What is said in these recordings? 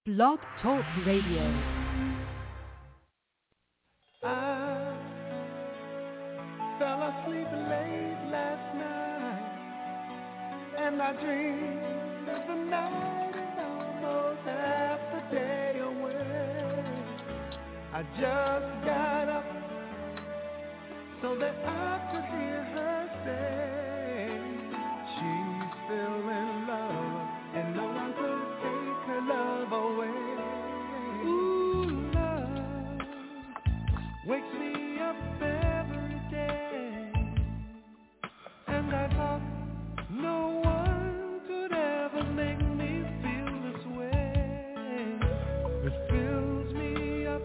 Blog Talk Radio. I fell asleep late last night, and I dreamed of the night and almost half the day away. I just got up so that I could hear her say she's still in love and no one could take her love away. Ooh, love wakes me up every day, and I thought no one could ever make me feel this way. It fills me up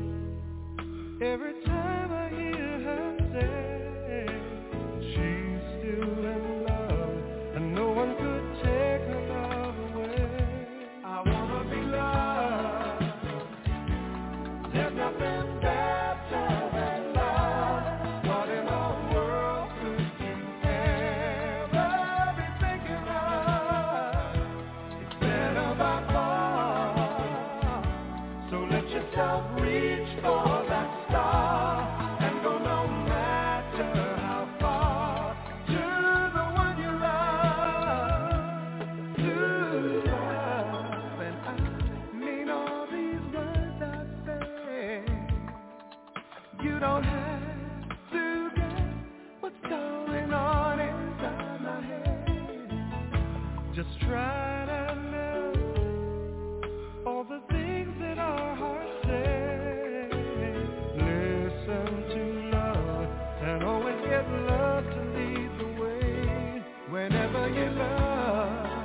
every time I hear her say she's still in love and no one could take her love away. I wanna be loved. There's nothing better than love. What in the world could you ever be thinking of? It's better by far. So let yourself reach for that star and go no matter how far to the one you love, to love. And I mean all these words I say. You don't have to get what's going on inside my head. Just try to know all the things that our hearts say. Listen to love and always get love to lead the way. Whenever you love,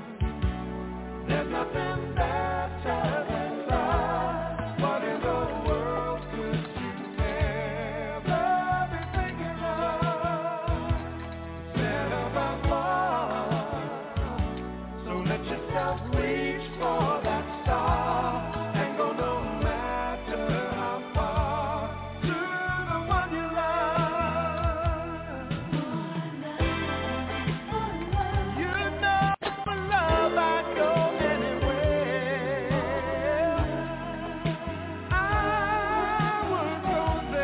there's nothing better than love. What in the world could you ever be thinking of? It's better by far. So let yourself reach for that star and go no matter how far to the one you love. You know for love I'd go anywhere. I would go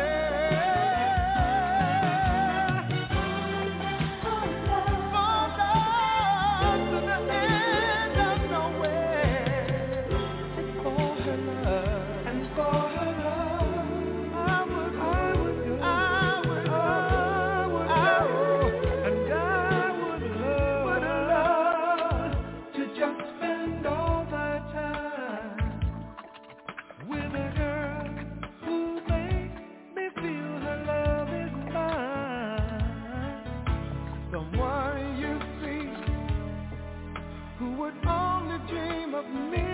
there. For love to the end of nowhere. For her love and for her love, I would, and I would love to just spend all my time with a girl who makes me feel her love is mine. Someone you see who would only dream of me.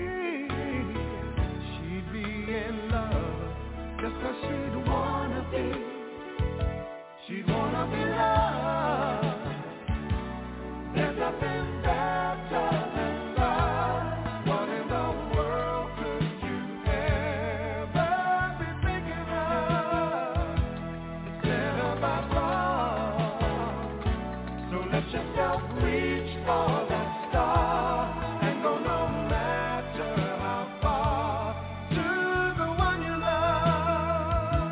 She'd be in love just 'cause she'd wanna be. She'd wanna be loved. There's nothing better than love. What in the world could you ever be thinking of? It's better by far. So let yourself reach for that star and go no matter how far to the one you love.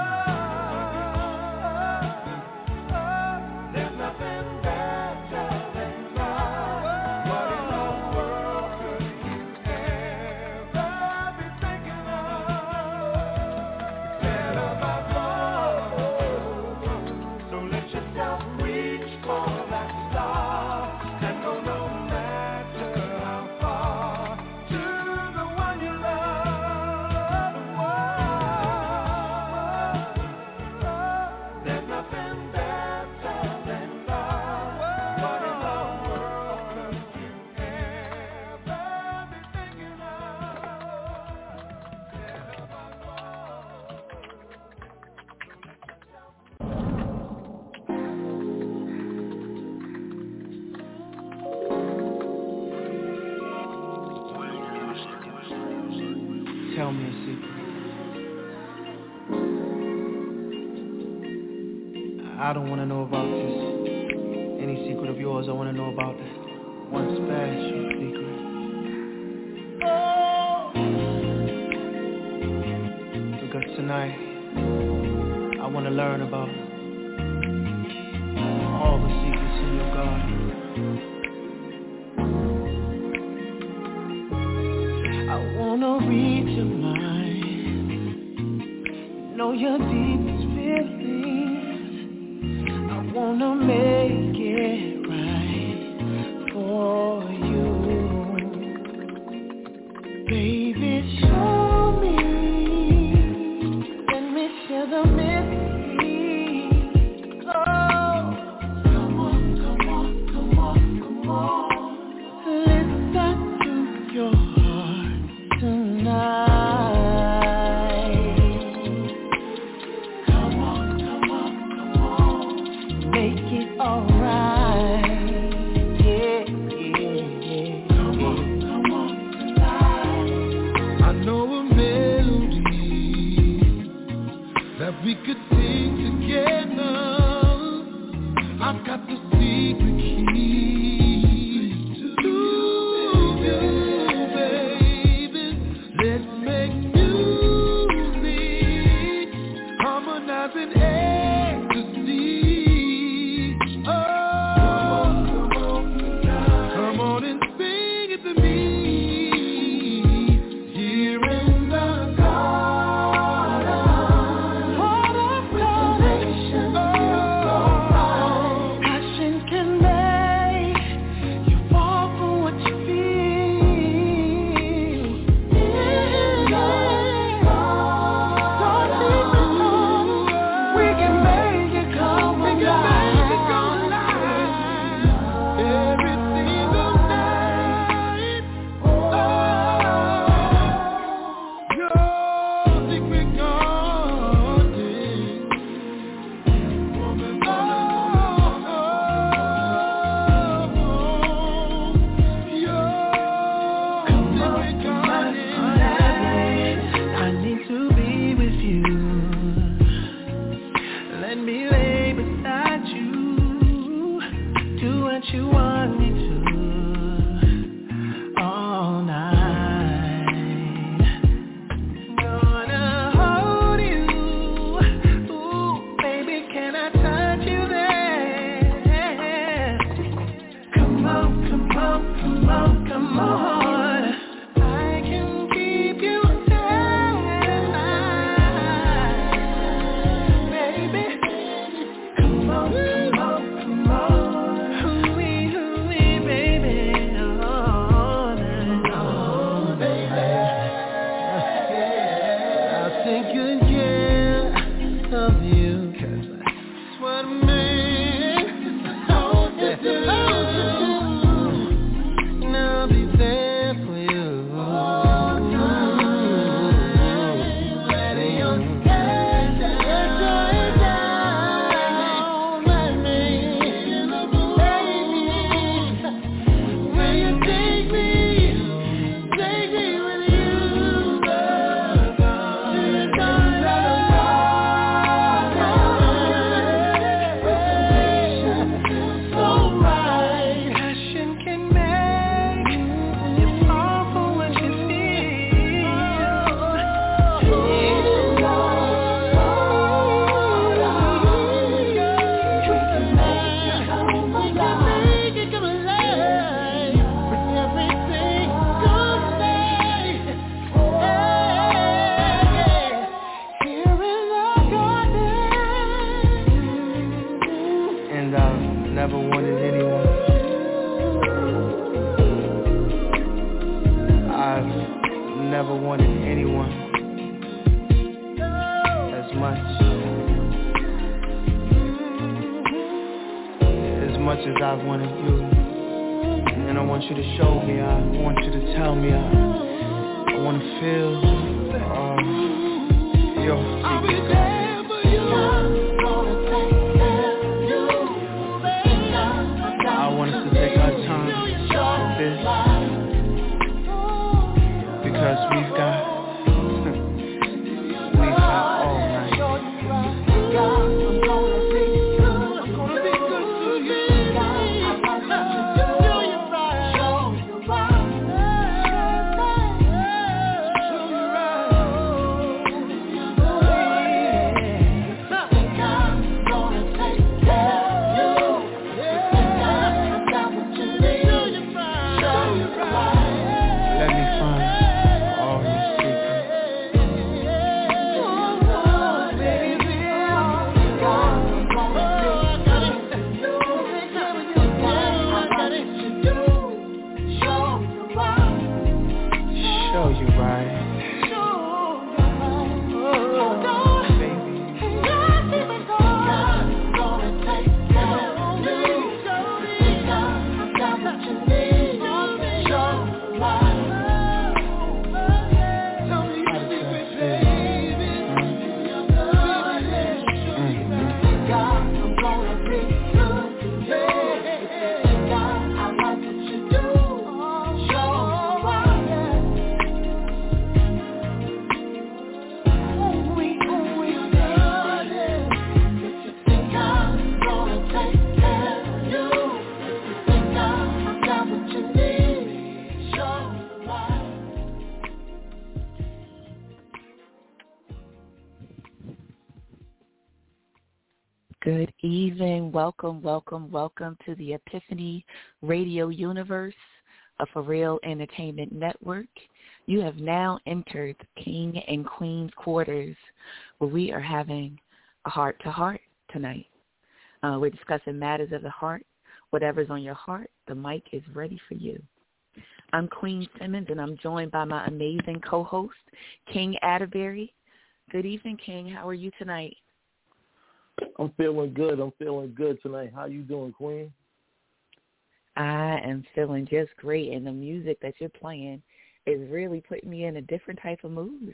There's nothing better than love. What in the world could you ever be thinking of? It's better by far. So let yourself reach for that star and go no matter how far to the one you love. There's nothing better than love. What in the world could you ever be thinking of? Better by far. Tell me a secret. I don't want to know about just any secret of yours. I want to know about one special secret. Oh, tonight, I want to learn about all the secrets in your garden. I want to read your mind, know your deepest feelings. I want to make it right for you. Baby, show me, let me share the mystery. Oh, come on, come on, come on, come on. Listen to your heart tonight. Come on, come on, come on. Make it alright. Yeah, yeah, yeah. Come on, come on tonight. I know a melody that we could sing together. I've got the secret key to you, baby. Let's make music, harmonizing ecstasy. Oh, come on and sing it to me. Here in the garden, what a connection. Passion can make you fall for what you feel. In the garden, we can make it come alive. Every single night. Your secret garden, woman, your secret garden. I need to be with you. Let me lay beside you. Do what you want me to all night. Gonna hold you. Ooh, baby, can I touch you there? Come on, come on, come on, come on. I can keep you satisfied, baby. Come on, come on, come on. Hooey, hooey, baby. All night long, baby. I'll take good care of you, 'cause that's what a man is supposed to do. And I'll be there for you. Ready on down, let me, baby. Will you take me with you? So right, passion can make you fall for what you feel. We can make it come alive with every single night. Here in the garden. And I've never wanted anyone. I've never wanted anyone as much as I've wanted you. And I want you to show me, I want you to tell me, I want to feel your I'll be there for you. I want us to take our time with this, because we've got all night. show you right. Good evening. Welcome to the Epiphany Radio Universe, a For Real Entertainment Network. You have now entered King and Queen's Quarters, where we are having a heart-to-heart tonight. We're discussing matters of the heart. Whatever's on your heart, the mic is ready for you. I'm Queen Simmons, and I'm joined by my amazing co-host, King Atterbury. Good evening, King. How are you tonight? I'm feeling good tonight. How you doing, Queen? I am feeling just great, and the music that you're playing is really putting me in a different type of mood.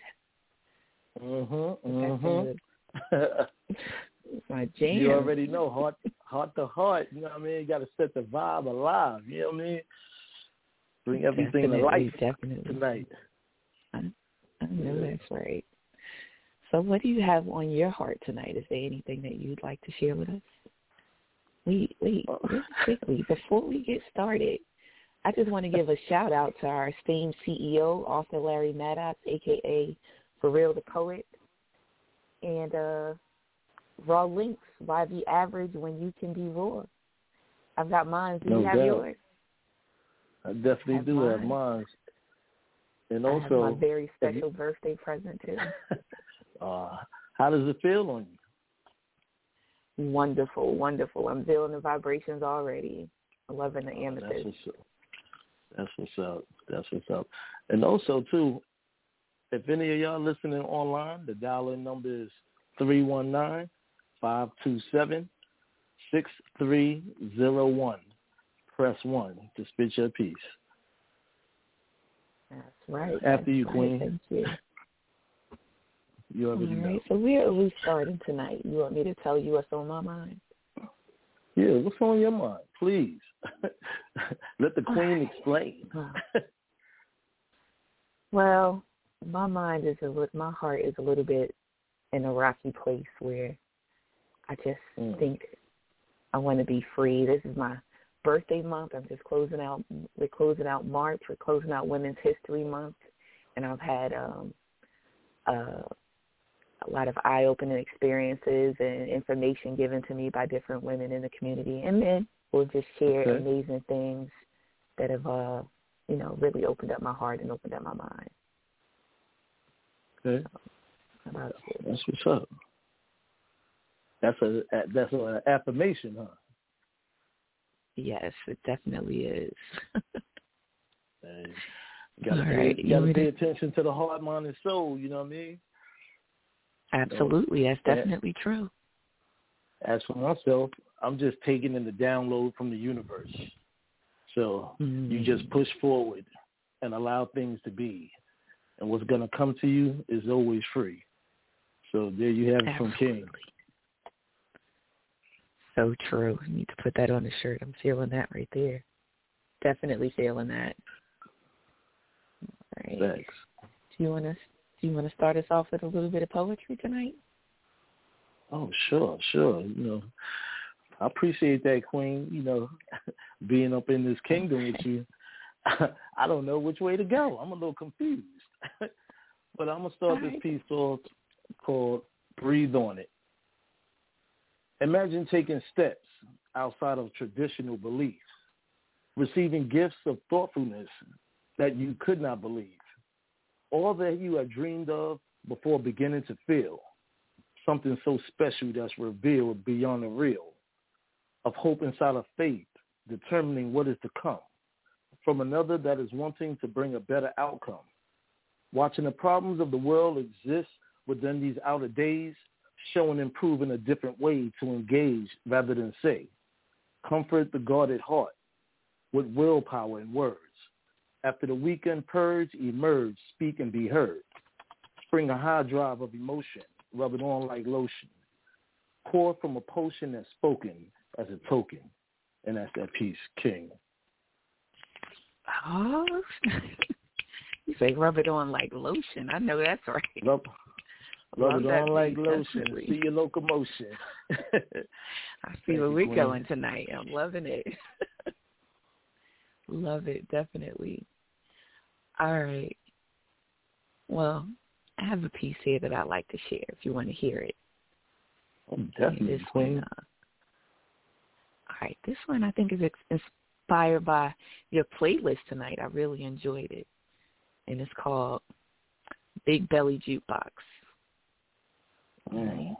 My jam. You already know, heart to heart. You know what I mean? You got to set the vibe alive. You know what I mean? Bring everything to life tonight. I know that's right. So what do you have on your heart tonight? Is there anything that you'd like to share with us? Wait, really quickly, before we get started, I just want to give a shout-out to our esteemed CEO, author Larry Maddox, a.k.a. For Real the Poet, and Raw Links, Why Be Average When You Can Be Raw. I've got mine. Do you have yours? I definitely do have mine. And also, I have my very special birthday present, too. How does it feel on you? Wonderful. I'm feeling the vibrations already. I'm loving the amethyst. That's what's up. And also, too, if any of y'all listening online, the dial-in number is 319-527-6301. Press 1 to spit your piece. That's right. After you, Queen. Thank you. You already know. All right, so where are we starting tonight? You want me to tell you what's on my mind? Yeah, what's on your mind? Please. Let the Queen explain. Well, my heart is a little bit in a rocky place where I just think I want to be free. This is my birthday month. I'm just closing out. We're closing out March. We're closing out Women's History Month, and I've had a lot of eye-opening experiences and information given to me by different women in the community and men who have just shared amazing things that have, really opened up my heart and opened up my mind. Okay. About you? That's what's up. That's an affirmation, huh? Yes, it definitely is. You gotta pay attention to the heart, mind, and soul, you know what I mean? Absolutely, that's definitely true. As for myself, I'm just taking in the download from the universe. So you just push forward and allow things to be. And what's going to come to you is always free. So there you have it from King. So true. You need to put that on the shirt. I'm feeling that right there. Definitely feeling that. All right. Thanks. Do you want to start us off with a little bit of poetry tonight? Oh, sure. I appreciate that, Queen, being up in this kingdom with you. I don't know which way to go. I'm a little confused. But I'm going to start this piece called Breathe on It. Imagine taking steps outside of traditional beliefs, receiving gifts of thoughtfulness that you could not believe, all that you had dreamed of before beginning to feel, something so special that's revealed beyond the real, of hope inside of faith, determining what is to come, from another that is wanting to bring a better outcome, watching the problems of the world exist within these outer days, showing and proving a different way to engage rather than say. Comfort the guarded heart with willpower and words. After the weekend purge, emerge, speak and be heard. Spring a high drive of emotion, rub it on like lotion. Pour from a potion that's spoken as a token. And that's that piece, King. Oh, you say rub it on like lotion. I know that's right. Rub it on like piece, lotion. definitely. See your locomotion. I see where we're going tonight. I'm loving it. Love it, definitely. All right. Well, I have a piece here that I'd like to share if you want to hear it. Oh, definitely, Queen. All right. This one I think is inspired by your playlist tonight. I really enjoyed it. And it's called Big Belly Jukebox. Mm.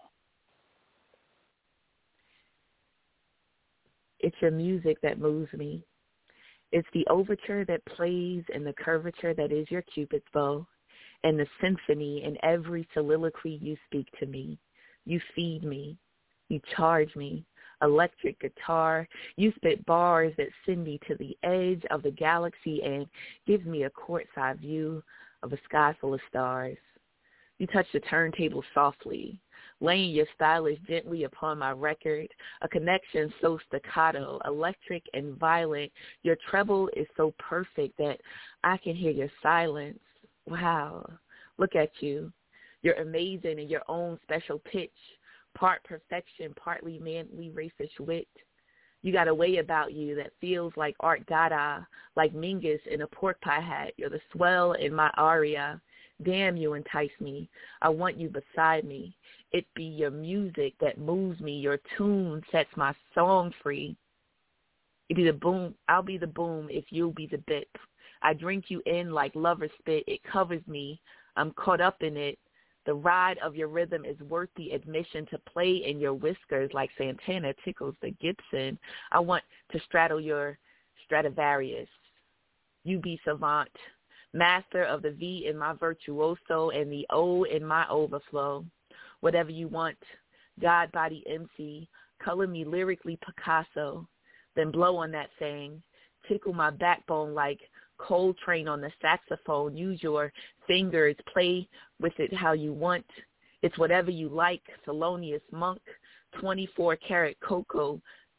It's your music that moves me. It's the overture that plays and the curvature that is your Cupid's bow and the symphony in every soliloquy you speak to me. You feed me. You charge me. Electric guitar. You spit bars that send me to the edge of the galaxy and gives me a courtside view of a sky full of stars. You touch the turntable softly, laying your stylus gently upon my record, a connection so staccato, electric and violent. Your treble is so perfect that I can hear your silence. Wow, look at you. You're amazing in your own special pitch, part perfection, partly manly racist wit. You got a way about you that feels like Art Dada, like Mingus in a pork pie hat. You're the swell in my aria. Damn, you entice me. I want you beside me. It be your music that moves me. Your tune sets my song free. It be the boom. I'll be the boom if you'll be the bit. I drink you in like lover spit. It covers me. I'm caught up in it. The ride of your rhythm is worth the admission to play in your whiskers like Santana tickles the Gibson. I want to straddle your Stradivarius. You be savant. Master of the V in my virtuoso and the O in my overflow. Whatever you want, God body MC, color me lyrically Picasso, then blow on that thing, tickle my backbone like Coltrane on the saxophone. Use your fingers, play with it how you want. It's whatever you like, Thelonious Monk, 24 karat cocoa,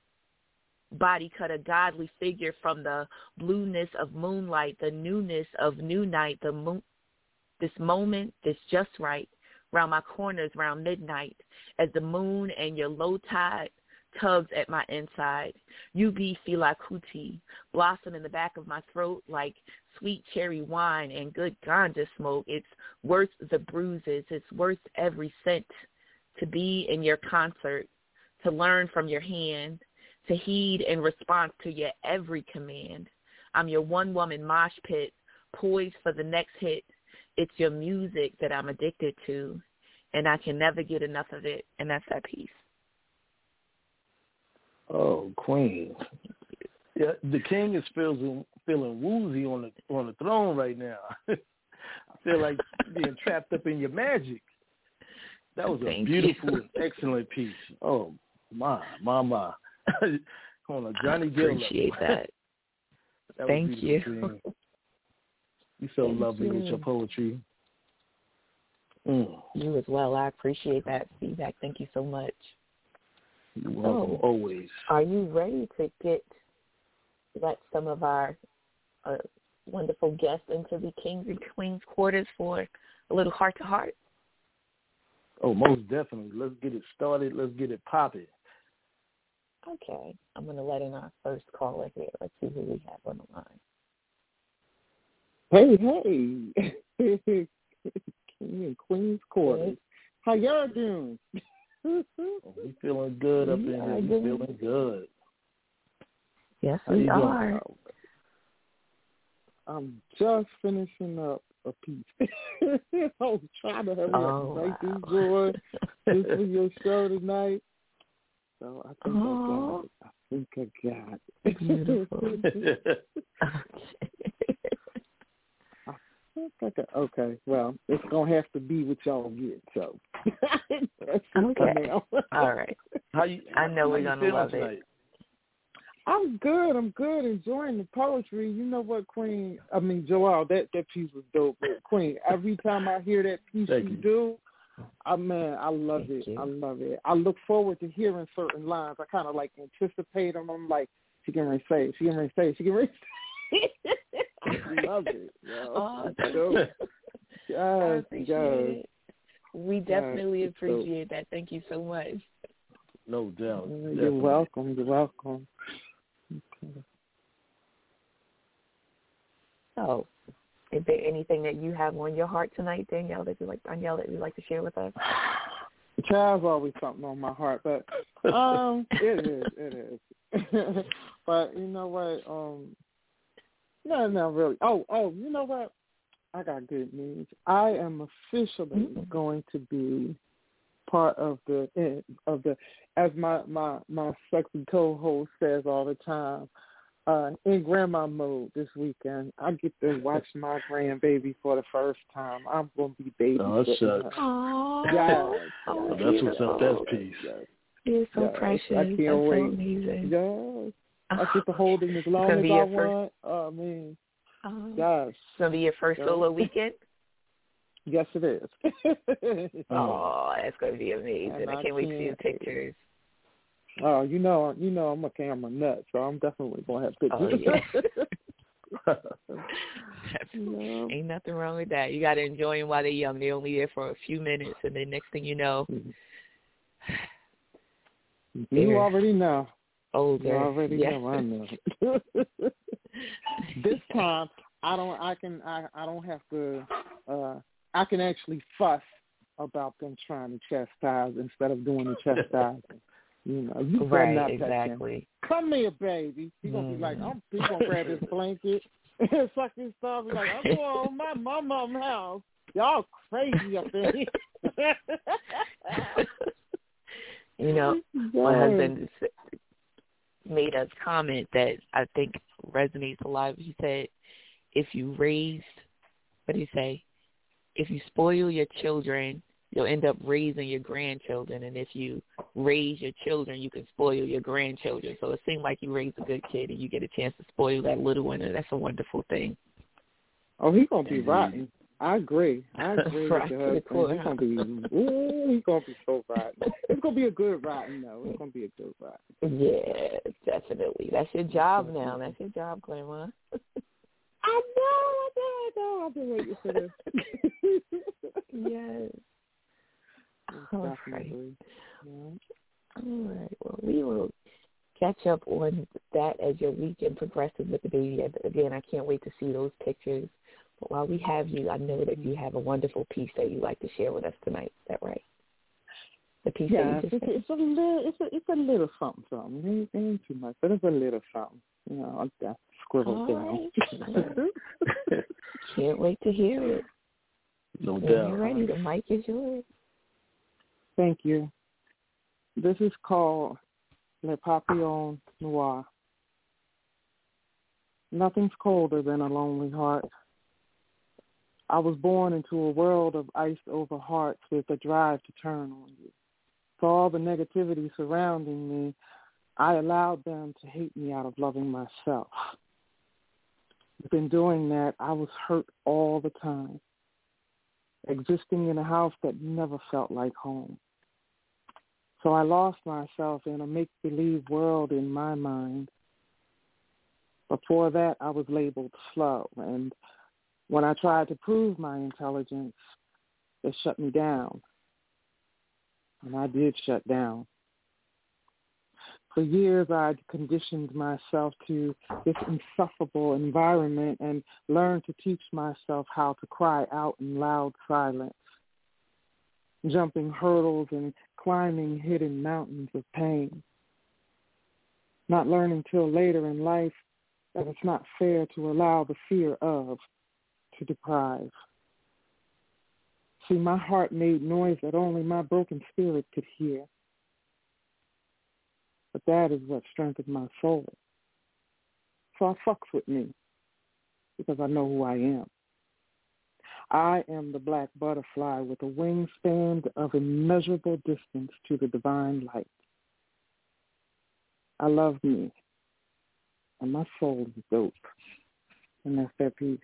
body cut a godly figure from the blueness of moonlight, the newness of new night, this moment is just right, round my corners round midnight, as the moon and your low tide tugs at my inside. You be Fela Kuti, blossom in the back of my throat like sweet cherry wine and good ganja smoke. It's worth the bruises. It's worth every cent to be in your concert, to learn from your hand, to heed in response to your every command. I'm your one-woman mosh pit, poised for the next hit. It's your music that I'm addicted to, and I can never get enough of it, and that's that piece. Oh, Queen. Yeah, the king is feeling woozy on the throne right now. I feel like being trapped up in your magic. That was a beautiful and excellent piece. Oh, my. On a Johnny Gill level. Appreciate that. Thank you. You're so lovely with your poetry. You as well. I appreciate that feedback. Thank you so much. You're welcome, always. Are you ready to let some of our wonderful guests into the Kings and Queens quarters for a little heart-to-heart? Oh, most definitely. Let's get it started. Let's get it popping. Okay. I'm going to let in our first caller here. Let's see who we have on the line. Hey. King and Queens quarters. How y'all doing? We feeling good up in here. We feeling good. Yes, we are. I'm just finishing up a piece. I was trying to hurry up and write these doors just for your show tonight. So I think I got it. Beautiful. Okay, well, it's going to have to be what y'all get, so. Okay. All right. I know we're going to love tonight? it. I'm good, enjoying the poetry. You know what, Queen? I mean, Joelle, that piece was dope. But Queen, every time I hear that piece you do, I love it. I love it. I look forward to hearing certain lines. I kind of like anticipate them. I'm like, she can ready to say. I love it. Oh, thank you. I appreciate it. We definitely appreciate that. Thank you so much. No doubt. You're welcome. Okay. So, is there anything that you have on your heart tonight, Danielle, that you'd like to share with us? Child's always something on my heart, but it is. But you know what? No, really. Oh, you know what? I got good news. I am officially going to be part of the as my sexy co-host says all the time, in grandma mode this weekend. I get to watch my grandbaby for the first time. I'm going to be babysitting her. Oh, that's what's up. That's peace. You're so precious. I can't that's wait. So amazing. Yes. I get to hold him as long as I want. Oh, man. Yes. It's going to be your first solo weekend? Yes, it is. Oh, that's going to be amazing. I can't wait to see the pictures. Oh, you know I'm a camera nut, so I'm definitely going to have pictures. Oh, yeah. Ain't nothing wrong with that. You got to enjoy them while they're young. They're only there for a few minutes, and then next thing you know, you already know. Older. You already know. I know. This time, I don't have to. I can actually fuss about them trying to chastise instead of doing the chastising. You know, you better not touch him. Come here, baby. He's gonna be like, he's gonna grab his blanket and suck his stuff. He's like, I'm going to my mom's house. Y'all crazy up there. You know, my husband made a comment that I think resonates a lot. He said, if you spoil your children, you'll end up raising your grandchildren. And if you raise your children, you can spoil your grandchildren. So it seemed like you raised a good kid and you get a chance to spoil that little one, and that's a wonderful thing. Oh, he's going to be rotten. I agree right with your husband. He's going to be so rotten. It's going to be a good rotten, though. It's going to be a good rotten. Yeah, definitely. That's your job now. That's your job, Grandma. I know. I've been waiting for this. Yes. All right. Yeah. All right. Well, we will catch up on that as your weekend progresses with the baby. Again, I can't wait to see those pictures. But while we have you, I know that you have a wonderful piece that you'd like to share with us tonight. Is that right? The piece that you just said? It's a little something. It ain't too much, but it's a little something. You know, I'll just scribble down. Right. Can't wait to hear it. No doubt. When you're ready, the mic is yours. Thank you. This is called Le Papillon Noir. Nothing's colder than a lonely heart. I was born into a world of iced-over hearts with a drive to turn on you. For all the negativity surrounding me, I allowed them to hate me out of loving myself. In doing that, I was hurt all the time, existing in a house that never felt like home. So I lost myself in a make-believe world in my mind. Before that, I was labeled slow, and when I tried to prove my intelligence, they shut me down. And I did shut down. For years, I'd conditioned myself to this insufferable environment and learned to teach myself how to cry out in loud silence, jumping hurdles and climbing hidden mountains of pain. Not learning till later in life that it's not fair to allow the fear of to deprive. See, my heart made noise that only my broken spirit could hear. But that is what strengthened my soul. So I fucks with me because I know who I am. I am the black butterfly with a wingspan of immeasurable distance to the divine light. I love me, and my soul is dope, and that's that piece.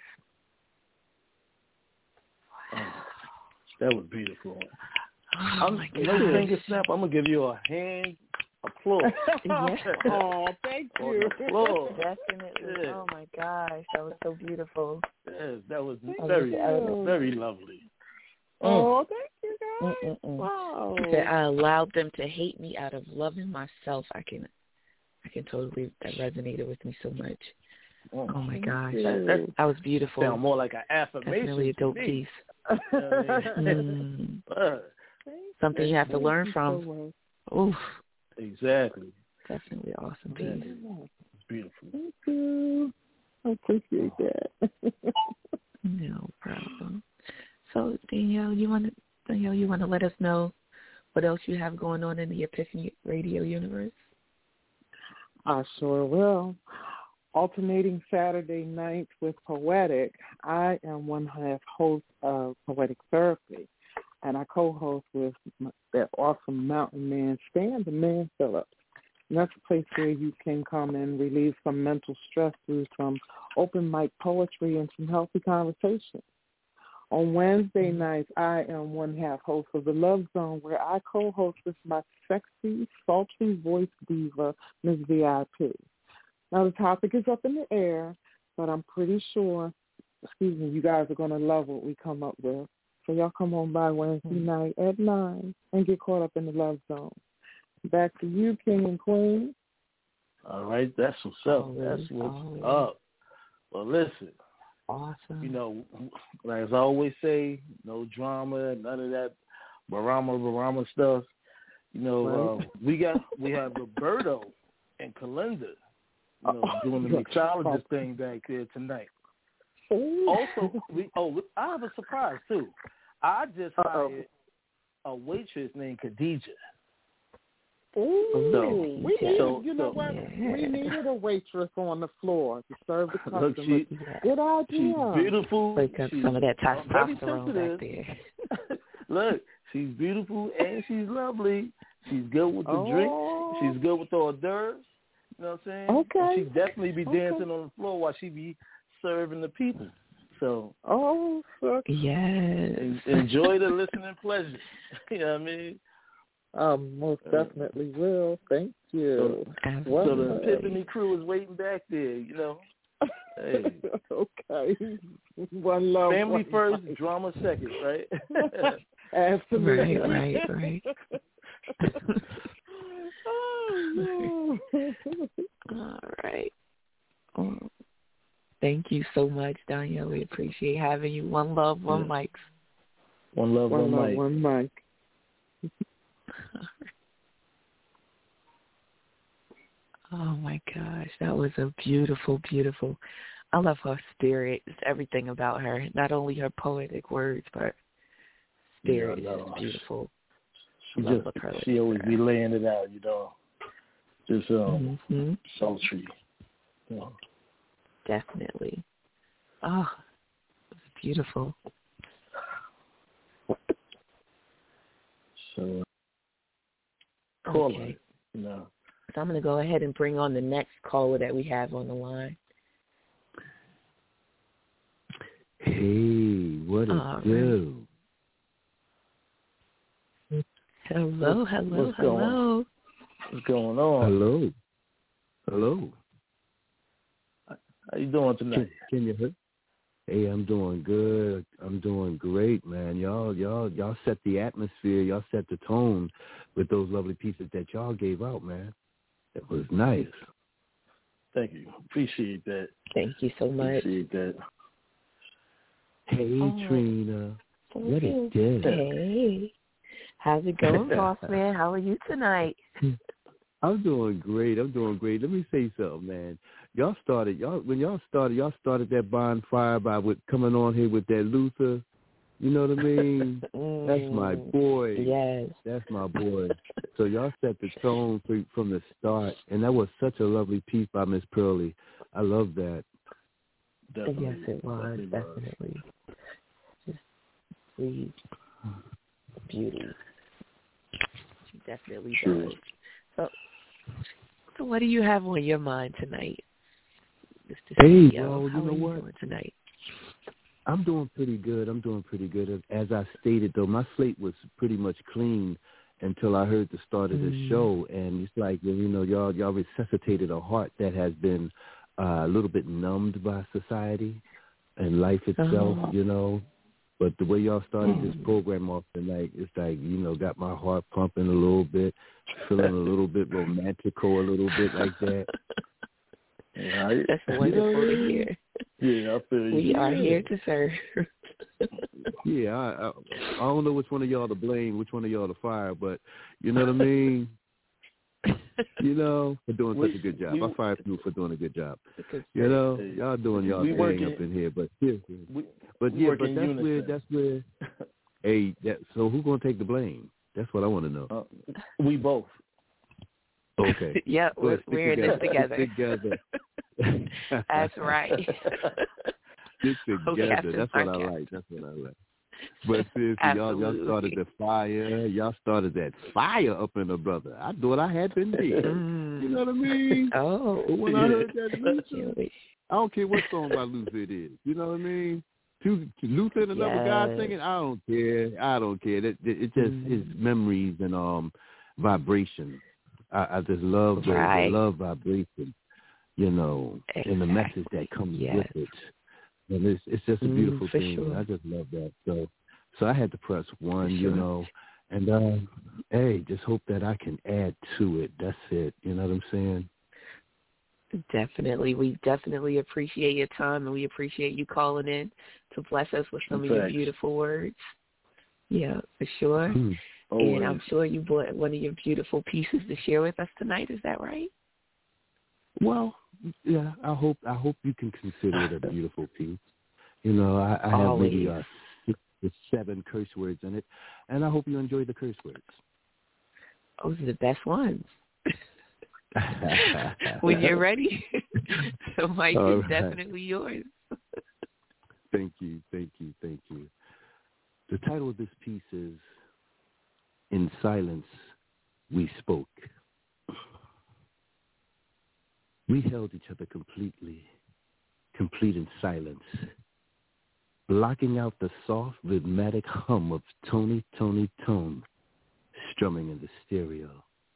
Oh, that was beautiful. Oh my God. No finger snap. I'm gonna give you a hand applause. Yes. Oh, thank you. Applause. Definitely. Yeah. Oh my gosh, that was so beautiful. Yes, that was Thank very, you. very lovely. Oh, thank you, guys. Mm-mm-mm. Wow. She said, I allowed them to hate me out of loving myself. I can totally, that resonated with me so much. Oh my gosh, that was beautiful. Sound more like an affirmation. Definitely a dope piece. You know what I mean? Something you have to learn from. Oof. Exactly. Definitely awesome piece. It's beautiful. Thank you. I appreciate that. No problem. So Danielle, you want to let us know what else you have going on in the Epiphany Radio universe? I sure will. Alternating Saturday nights with Poetic, I am one half host of Poetic Therapy, and I co-host with that awesome mountain man, Stan the Man Phillips. And that's a place where you can come and relieve some mental stress through some open mic poetry and some healthy conversation. On Wednesday nights, I am one half host of The Love Zone, where I co-host with my sexy, sultry voice diva, Ms. VIP. Now, the topic is up in the air, but I'm pretty sure, you guys are going to love what we come up with. So y'all come on by Wednesday night at 9 and get caught up in The Love Zone. Back to you, King and Queen. All right, that's what's up. That's what's up. Well, listen. Awesome. You know, as I always say, no drama, none of that barama stuff. You know, right. we have Roberto and Kalinda, doing the mixologist thing back there tonight. Ooh. Also, I have a surprise too. I just hired a waitress named Khadija. Ooh, we needed a waitress on the floor to serve the customers. Good idea. She's beautiful. Wake up some of that testosterone back there. Look, she's beautiful and she's lovely. She's good with the drink. She's good with the hors d'oeuvres. You know what I'm saying? Okay. And she'd definitely be dancing on the floor while she be serving the people. So, yes. Enjoy the listening pleasure. You know what I mean? Most definitely will. Thank you. So the Epiphany crew is waiting back there, you know. Hey. Okay. One love. Family first, drama second, right? Absolutely. Right. Oh, no. All right. Thank you so much, Danielle. We appreciate having you. One love, one mic. One love, one mic. One mic. Oh my gosh, that was a beautiful. I love her spirit. It's everything about her. Not only her poetic words, but spirit is just beautiful. She always be laying it out, just sultry. Definitely. Oh, it was beautiful. So, okay. So I'm going to go ahead and bring on the next caller that we have on the line. Hey, what it do? Hello. What's going on? Hello. How you doing tonight? Can you hear? Hey, I'm doing good. I'm doing great, man. Y'all set the atmosphere. Y'all set the tone with those lovely pieces that y'all gave out, man. It was nice. Thank you. Appreciate that. Thank you so much. Appreciate that. Hey, Trina. What it do? Hey. How's it going, boss man? How are you tonight? I'm doing great. Let me say something, man. When y'all started that bonfire by coming on here with that Luther. You know what I mean? That's my boy. Yes. That's my boy. So y'all set the tone from the start, and that was such a lovely piece by Miss Pearlie. I love that. Definitely. Yes, it was. Definitely. Just She's beauty. She definitely True. does. So what do you have on your mind tonight, Mr. Hey, CEO? well, How you know are you what? doing tonight? I'm doing pretty good. As I stated, though, my slate was pretty much clean until I heard the start of the show, and it's like, you know, y'all resuscitated a heart that has been a little bit numbed by society and life itself, you know. But the way y'all started this program off tonight, it's like, you know, got my heart pumping a little bit, feeling a little bit romantical, a little bit like that. Right. That's wonderful to hear. Yeah, I feel you. We are here to serve. Yeah, I don't know which one of y'all to blame, which one of y'all to fire, but you know what I mean? You know, for doing such a good job. I fired you for doing a good job. You know, y'all doing y'all thing up in here, but seriously. But that's where. Hey, so who's gonna take the blame? That's what I want to know. We both. Okay. Yeah, we're in this together. Stick together. That's right. Stick together. That's what I like. But seriously, y'all started the fire. Y'all started that fire up in the brother. I thought I had been dead. You know what I mean? Oh. But when I heard that Luther, I don't care what song by Luther it is. You know what I mean? Luther and another guy singing, I don't care. It just is memories and vibration. I just love the love vibration, you know, and the message that comes with it. And it's just a beautiful thing. Sure. I just love that. So I had to press one, you know, and hey, just hope that I can add to it. That's it. You know what I'm saying? Definitely. We definitely appreciate your time, and we appreciate you calling in to bless us with some of your beautiful words. Yeah, for sure. And I'm sure you brought one of your beautiful pieces to share with us tonight. Is that right? Well, yeah, I hope you can consider it a beautiful piece. You know, I have maybe 6 to 7 curse words in it, and I hope you enjoy the curse words. Those are the best ones. When you're ready, the mic is definitely yours. Thank you. The title of this piece is In Silence We Spoke. We held each other complete in silence, blocking out the soft, rhythmic hum of Tony, Tony, Tone, strumming in the stereo.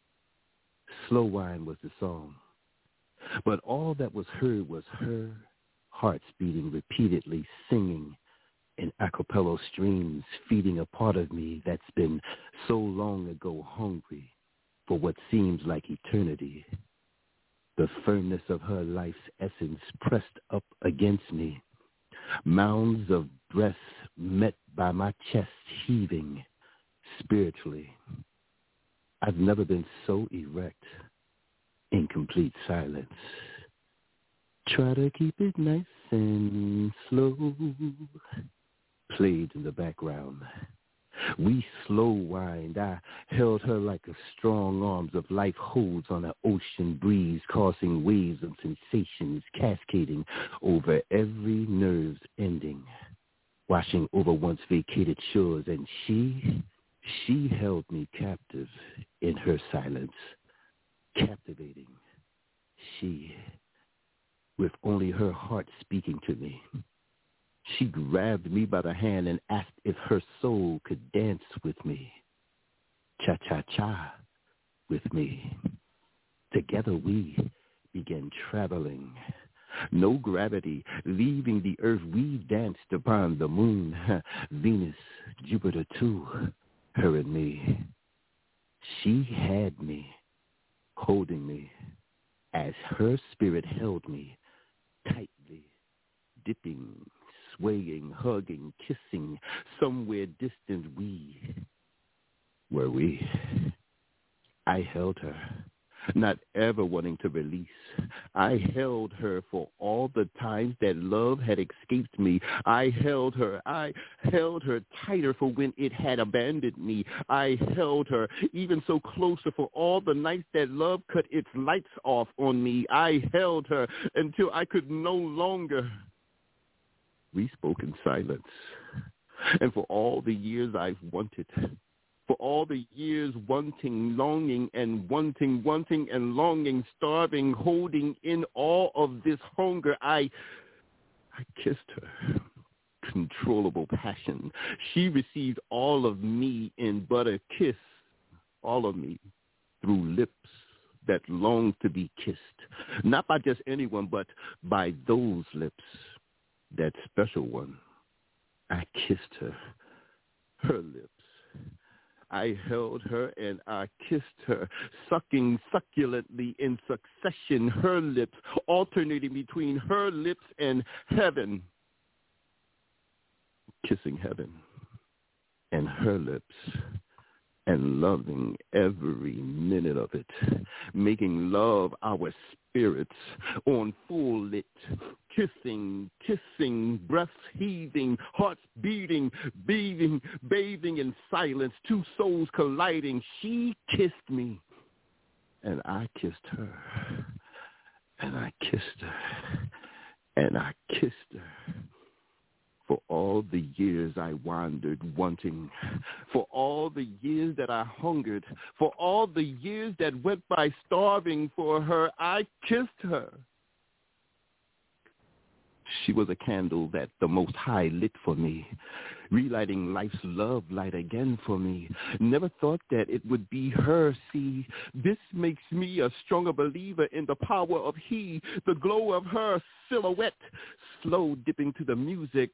Slow Wine was the song, but all that was heard was her hearts beating repeatedly, singing in a cappella streams, feeding a part of me that's been so long ago hungry for what seems like eternity. The firmness of her life's essence pressed up against me, mounds of breath met by my chest heaving spiritually. I've never been so erect in complete silence. Try to keep it nice and slow, played in the background. We slow wined. I held her like a strong arms of life holds on an ocean breeze, causing waves of sensations cascading over every nerve's ending, washing over once vacated shores. And she held me captive in her silence, captivating. She, with only her heart speaking to me. She grabbed me by the hand and asked if her soul could dance with me. Cha-cha-cha with me. Together we began traveling. No gravity, leaving the earth, we danced upon the moon. Venus, Jupiter too, her and me. She had me, holding me, as her spirit held me tightly, dipping, swaying, hugging, kissing. Somewhere distant we were we. I held her, not ever wanting to release. I held her for all the times that love had escaped me. I held her tighter for when it had abandoned me. I held her even so closer for all the nights that love cut its lights off on me. I held her until I could no longer. We spoke in silence. And for all the years I've wanted, for all the years wanting, longing, and wanting and longing, starving, holding in all of this hunger, I kissed her. Controllable passion. She received all of me in but a kiss, all of me, through lips that longed to be kissed. Not by just anyone, but by those lips, that special one. I kissed her lips. I held her and I kissed her, sucking succulently in succession her lips, alternating between her lips and heaven. Kissing heaven and her lips and loving every minute of it, making love our spirits on full lit, kissing, breaths heaving, hearts beating, bathing in silence, two souls colliding. She kissed me and I kissed her and I kissed her and I kissed her. For all the years I wandered wanting, for all the years that I hungered, for all the years that went by starving for her, I kissed her. She was a candle that the Most High lit for me, relighting life's love light again for me. Never thought that it would be her, see. This makes me a stronger believer in the power of he, the glow of her silhouette, slow dipping to the music.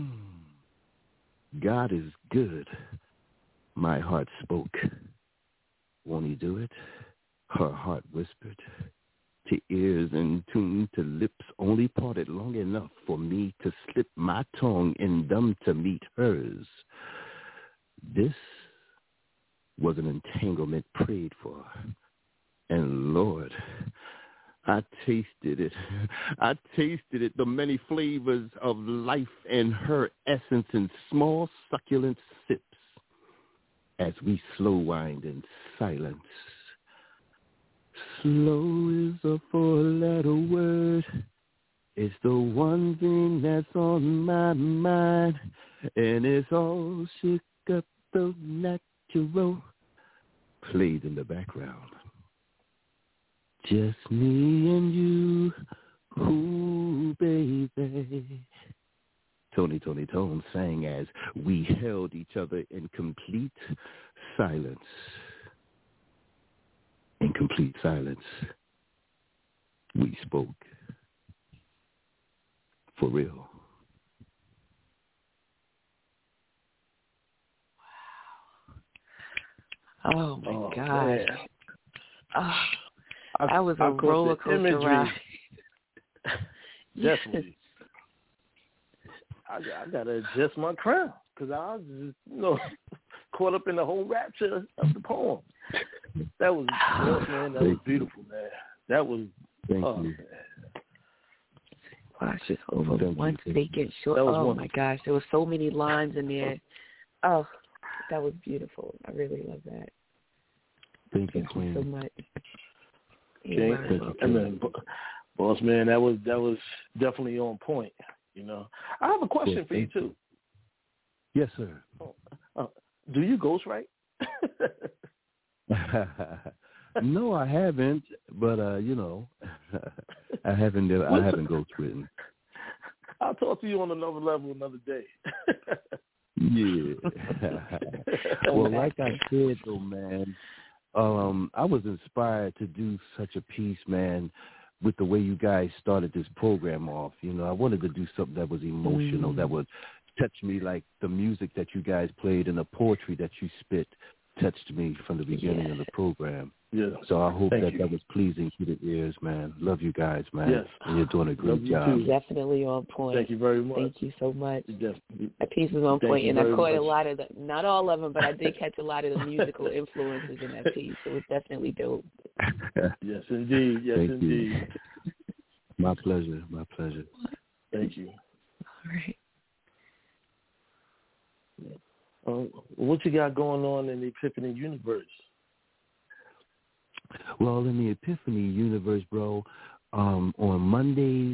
God is good. My heart spoke. Won't he do it? Her heart whispered. To ears in tune to lips only parted long enough for me to slip my tongue in them to meet hers. This was an entanglement prayed for. And Lord, I tasted it. I tasted it, the many flavors of life and her essence in small succulent sips as we slow wind in silence. Slow is a four-letter word. It's the one thing that's on my mind. And it's all shook up so natural. Played in the background. Just me and you, ooh, baby. Tony Tone sang as we held each other in complete silence. In complete silence, we spoke. For real. Wow. Oh, my gosh. That was a roller coaster ride. Definitely. I got to adjust my crown because I was just, caught up in the whole rapture of the poem. That was, man, that was beautiful, man. That was, Thank you. Gosh, it's over once they get short. Oh, my gosh, there were so many lines in there. Oh, that was beautiful. I really love that. Thank you, Queen. So much. Okay. And then, boss man, that was definitely on point. I have a question for you too. Yes, sir. Do you ghostwrite? No, I haven't. But I haven't ghostwritten. I'll talk to you on another level another day. Yeah. Well, like I said, though, man, I was inspired to do such a piece, man, with the way you guys started this program off. I wanted to do something that was emotional, that would touch me like the music that you guys played and the poetry that you spit touched me from the beginning of the program. Yeah. So I hope that was pleasing to the ears, man. Love you guys, man. Yes. And you're doing a great job. Definitely on point. Thank you very much. Thank you so much. Definitely. That piece was on point, and I caught a lot of not all of them, but I did catch a lot of the musical influences in that piece. It was definitely dope. Yes, indeed. Yes, Thank indeed. You. My pleasure. Thank you. All right. What you got going on in the Epiphany universe? Well, in the Epiphany universe, bro, on Mondays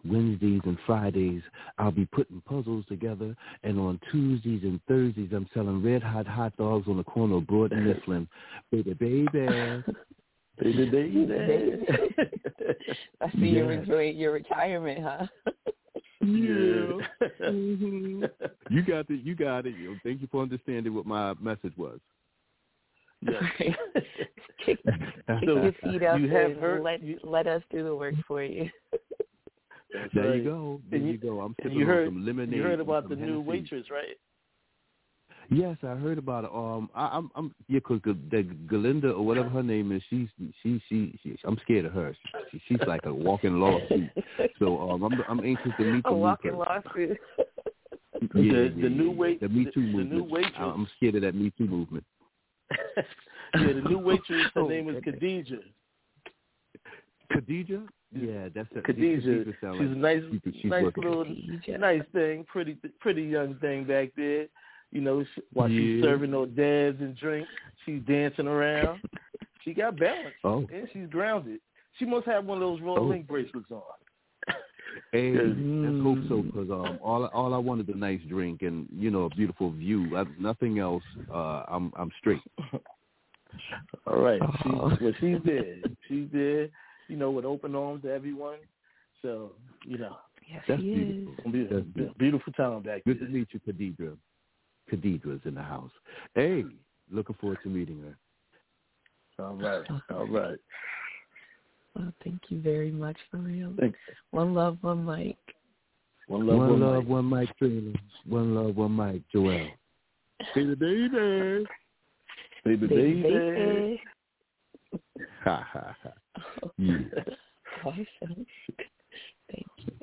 Wednesdays and Fridays, I'll be putting puzzles together, and on Tuesdays and Thursdays, I'm selling red-hot hot dogs on the corner of Broad and Mifflin. Baby, baby. Baby, baby. I see you're enjoying your retirement, huh? Yeah. Mm-hmm. You got it. Thank you for understanding what my message was. Yes. Kick your feet up and let us do the work for you. There right. you go. I'm sipping on some lemonade. You heard about the Hennessy. new waitress, right? Yes, I heard about it. Cause the Galinda or whatever her name is, she I'm scared of her. She's like a walking lawsuit. So I'm anxious to meet the walking lawsuit. The new waitress. The Me Too movement. The new waitress. I'm scared of that Me Too movement. The new waitress. Her name is Khadijah. Khadijah? Yeah, that's it. Khadijah. She's like a nice little, Khadijah. nice thing, pretty young thing back there. While she's serving hors d'oeuvres and drinks, she's dancing around. She got balance, and she's grounded. She must have one of those Royal Link bracelets on. Hey, let's hope so, because all I want is a nice drink and a beautiful view. Nothing else. I'm straight. All right, she's there. She's there. With open arms to everyone. So yes, that's she beautiful. is. Beautiful time back there. Good to meet you, Khadijah. Khadija's in the house. Hey, looking forward to meeting her. All right. Well, thank you very much, for real. Thanks. One love, one mic. One love, one mic, Trina. One love, one mic, Joel. Baby, baby. Baby, baby. Ha, ha, ha. Yeah. Awesome. Thank you.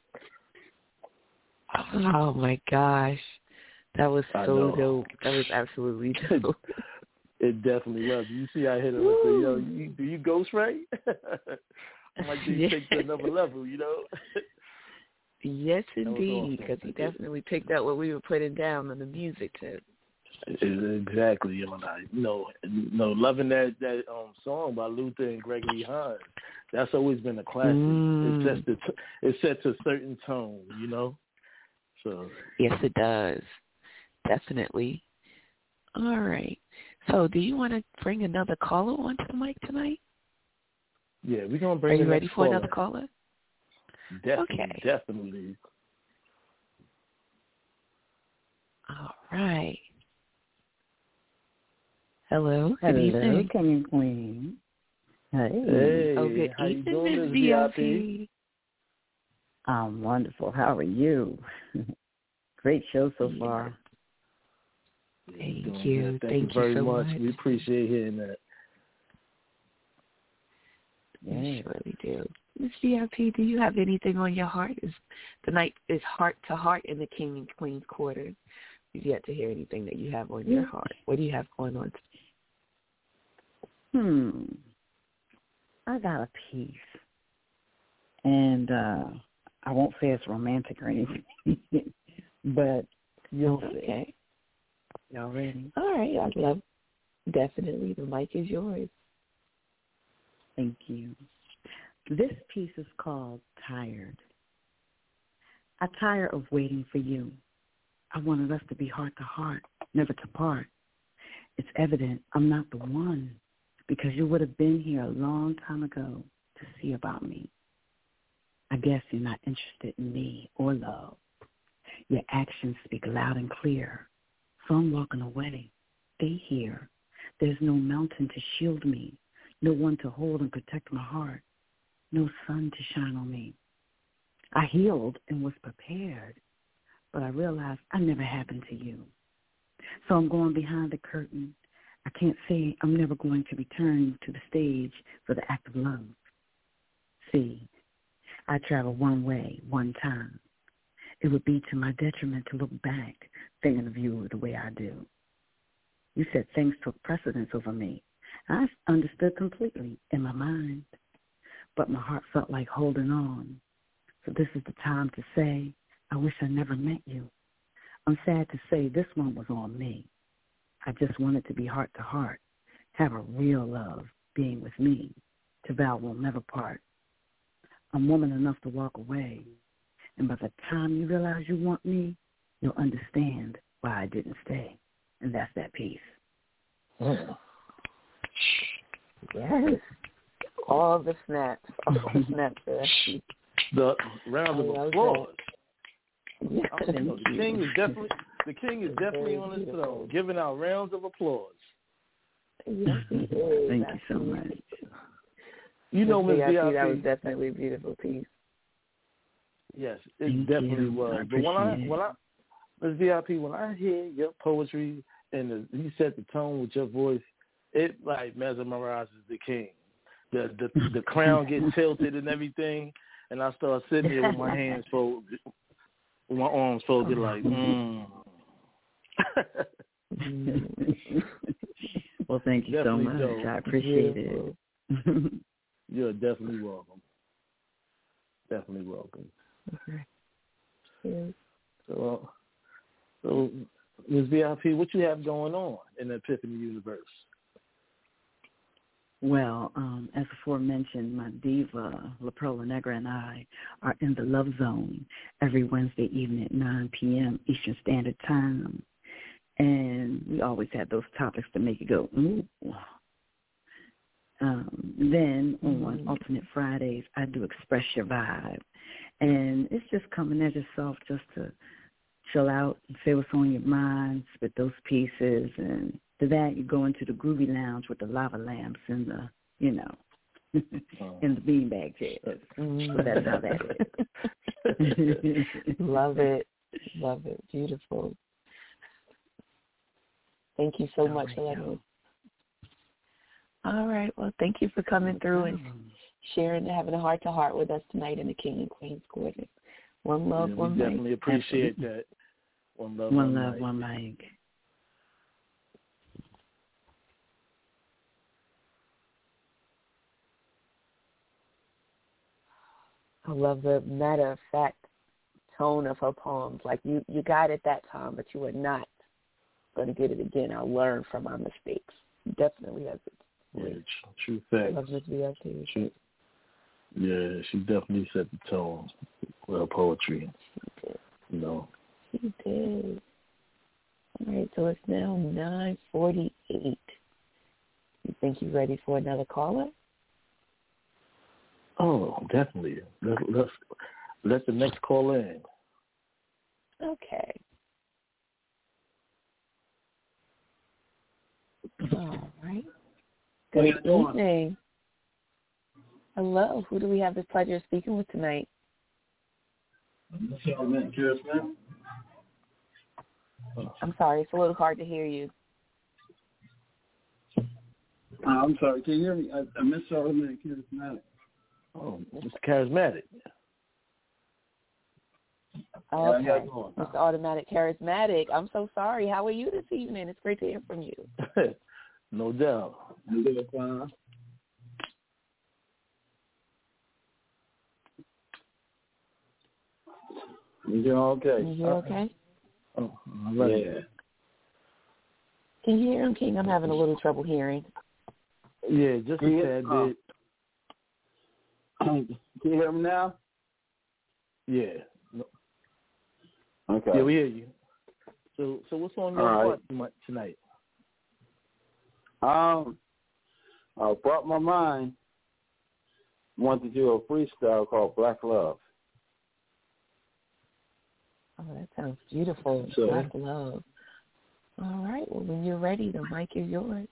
Oh, my gosh. That was so dope. That was absolutely dope. It definitely was. You see, I hit it with the, do you ghostwrite? I'm like, do you take to another level, Yes, indeed, because he definitely picked up what we were putting down on the music tip. Exactly, loving that song by Luther and Gregory Hines. That's always been a classic. It sets a certain tone, So yes, it does. Definitely. All right. So, do you want to bring another caller onto the mic tonight? Yeah, we're gonna bring. Are you ready for another caller? Definitely. All right. Hello. Good evening. Coming Queen. Hey. Oh, good how evening, you doing, Ms. VIP? I'm wonderful. How are you? Great show so far. Thank you. Thank you very so much. We appreciate hearing that. We surely do. Ms. VIP, do you have anything on your heart? Tonight is heart to heart in the King and Queen's Quarter. We've yet to hear anything that you have on your heart. What do you have going on today? I got a piece. And I won't say it's romantic or anything, but you'll see. Okay. Y'all ready? All right. I'd love, definitely. The mic is yours. Thank you. This piece is called Tired. I tire of waiting for you. I wanted us to be heart to heart, never to part. It's evident I'm not the one because you would have been here a long time ago to see about me. I guess you're not interested in me or love. Your actions speak loud and clear. So I'm walking away. Stay here. There's no mountain to shield me, no one to hold and protect my heart, no sun to shine on me. I healed and was prepared, but I realized I never happened to you. So I'm going behind the curtain. I can't say I'm never going to return to the stage for the act of love. See, I travel one way, one time. It would be to my detriment to look back, thinking of you the way I do. You said things took precedence over me. I understood completely in my mind, but my heart felt like holding on. So this is the time to say, I wish I never met you. I'm sad to say this one was on me. I just wanted to be heart to heart, have a real love being with me, to vow we'll never part. I'm woman enough to walk away, And by the time you realize you want me, you'll understand why I didn't stay. And that's that peace. Yes. All the snaps. All the snaps. The round of applause. Yes. The king is definitely on his throne, giving out rounds of applause. Yes, he is. Thank you so much. You know, Ms. VIP, that was definitely a beautiful piece. Yes, it definitely was. But when I Ms. VIP, when I hear your poetry and you set the tone with your voice, it like mesmerizes the king. The crown gets tilted and everything, and I start sitting there with my hands folded, with my arms folded, like. Well, thank you definitely so much. Dope. I appreciate it. You're definitely welcome. Definitely welcome. Okay. Yeah. So, Ms. VIP, what you have going on in the Epiphany universe? Well, as aforementioned, my diva, La Perla Negra, and I are in the Love Zone every Wednesday evening at 9 p.m. Eastern Standard Time. And we always have those topics to make you go, ooh. Then on alternate Fridays, I do Express Your Vibe. And it's just coming at yourself just to chill out and say what's on your mind, spit those pieces. And to that, you go into the groovy lounge with the lava lamps and the, in the beanbag chairs. So that's how that is. Love it. Love it. Beautiful. Thank you so much for letting me. All right. Well, thank you for coming through and sharing and having a heart-to-heart with us tonight in the King and Queen's Quarter. One love, one mic. Definitely appreciate that. One love, one mic. I love the matter-of-fact tone of her poems. Like, you got it that time, but you were not going to get it again. I'll learn from my mistakes. Definitely has it. Yeah, true fact. Love this VIP. Yeah, she definitely set the tone with her poetry. She did. She did. All right, so it's now 9:48. You think you're ready for another caller? Oh, definitely. Let's let the next caller in. Okay. All right. Good evening. Hello. Who do we have the pleasure of speaking with tonight? I'm sorry. It's a little hard to hear you. I'm sorry. Can you hear me? I missed Automatic Charismatic. Oh, Mr. Charismatic. Okay. Mr. Automatic Charismatic. I'm so sorry. How are you this evening? It's great to hear from you. No doubt. You doing fine? You doing okay? You okay? Oh, all right. Yeah. Can you hear him, King? I'm having a little trouble hearing. Yeah, just a tad bit. Can you hear me now? Yeah. Okay. Yeah, we hear you. So what's on your heart tonight? I brought my mind. Want to do a freestyle called Black Love. Oh, that sounds beautiful. Black Love. All right. Well, when you're ready, the mic is yours.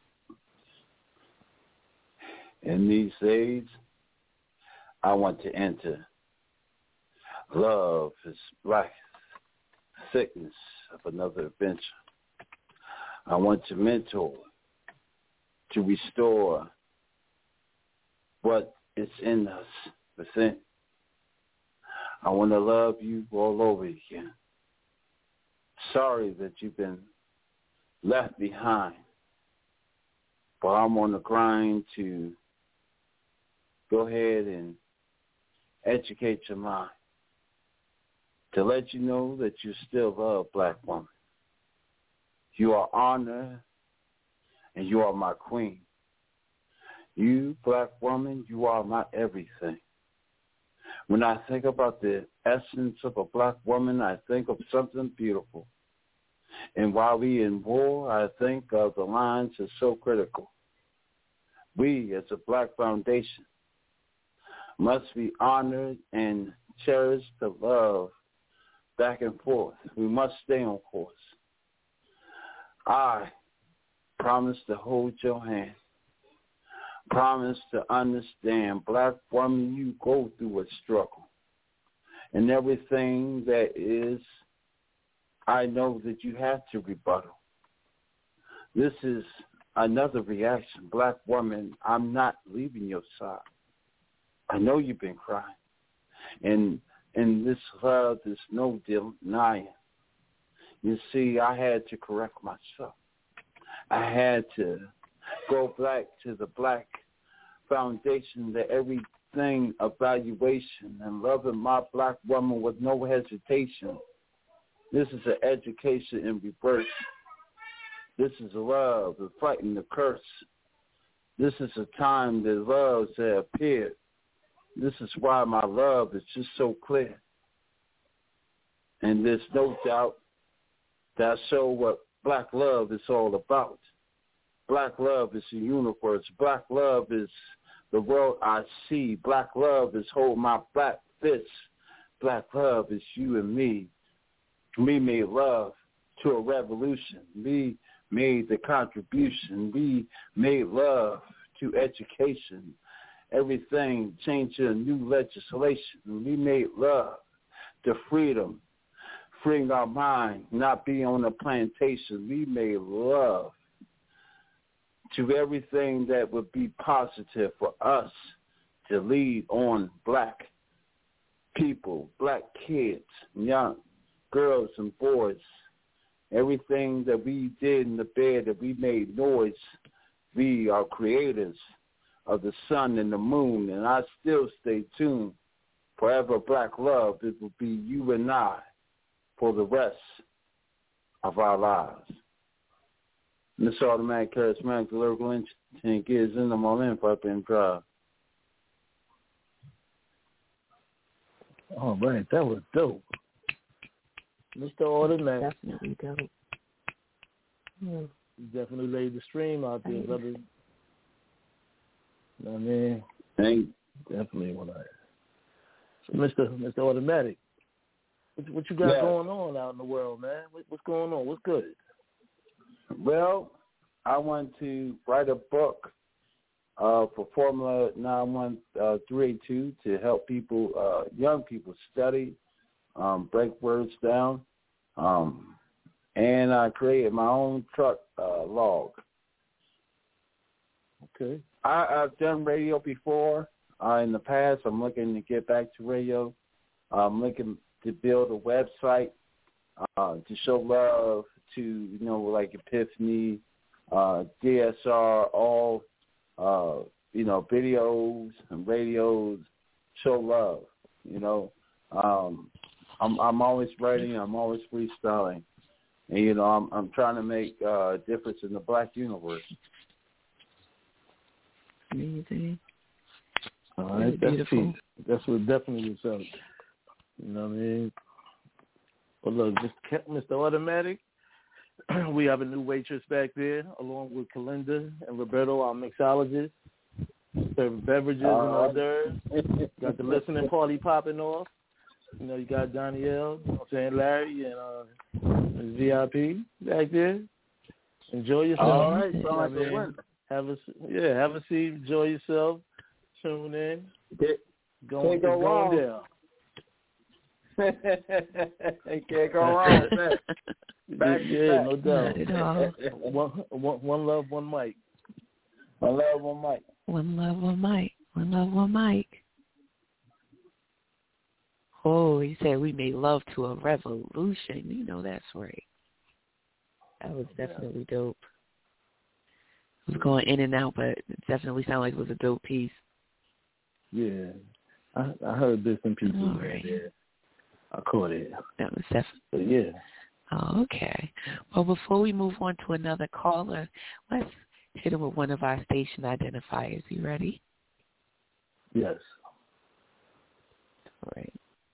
In these days, I want to enter. Love is like sickness of another adventure. I want to mentor, to restore what is in us within. I want to love you all over again. Sorry that you've been left behind, but I'm on the grind to go ahead and educate your mind, to let you know that you still love Black woman. You are honored, and you are my queen. You, Black woman, you are my everything. When I think about the essence of a black woman, I think of something beautiful. And while we in war, I think of the lines as so critical. We, as a Black Foundation, must be honored and cherished to love back and forth. We must stay on course. I promise to hold your hand. Promise to understand, Black woman, you go through a struggle. And everything that is, I know that you have to rebuttal. This is another reaction. Black woman, I'm not leaving your side. I know you've been crying. And in this love, there's no denying. You see, I had to correct myself. I had to go back to the Black Foundation, that everything evaluation and loving my Black woman with no hesitation. This is an education in reverse. This is love and fighting the curse. This is a time that loves have appeared. This is why my love is just so clear. And there's no doubt that I show what Black love is all about. Black love is the universe. Black love is the world I see. Black love is hold my black fist. Black love is you and me. We made love to a revolution. We made the contribution. We made love to education. Everything changed to new legislation. We made love to freedom, freeing our mind, not being on a plantation. We made love to everything that would be positive for us to lead on Black people, Black kids, young girls and boys. Everything that we did in the bed, that we made noise, we are creators of the sun and the moon, and I still stay tuned. Forever Black love, it will be you and I for the rest of our lives. Mr. Automatic, Charismatic, Lyrical Engine, gives in the moment for up and drive. All right, that was dope. Mr. Automatic. Definitely dope. You definitely laid the stream out there, brother. You know what I mean? Thank Definitely what I So Mr. Automatic, what you got going on out in the world, man? What's going on? What's good? Well, I want to write a book for Formula 91382 to help people, young people study, break words down, and I created my own truck log. Okay. I've done radio before in the past. I'm looking to get back to radio. I'm looking to build a website to show love to, like Epiphany, DSR, all, videos and radios, show love, I'm always writing, I'm always freestyling, and, I'm trying to make a difference in the Black universe. Amazing. All right, beautiful. That's what definitely was up. You know what I mean? But look, Mr. Automatic, we have a new waitress back there, along with Kalinda and Roberto, our mixologists, serving beverages and hors d'oeuvres. Got the listening party popping off. You got Danielle, Larry, and VIP back there. Enjoy yourself. All right, have a seat. Enjoy yourself. Tune in. Going down. Can't go wrong. Back no doubt. One love, one mic. One love, one mic. One love, one mic. One love, one mic. Oh, he said we made love to a revolution. That's right. That was definitely dope. It was going in and out, but it definitely sounded like it was a dope piece. Yeah. I heard bits and pieces. All right. There. I caught it. That was definitely. But yeah. Oh, okay. Well, before we move on to another caller, let's hit him with one of our station identifiers. You ready? Yes. right.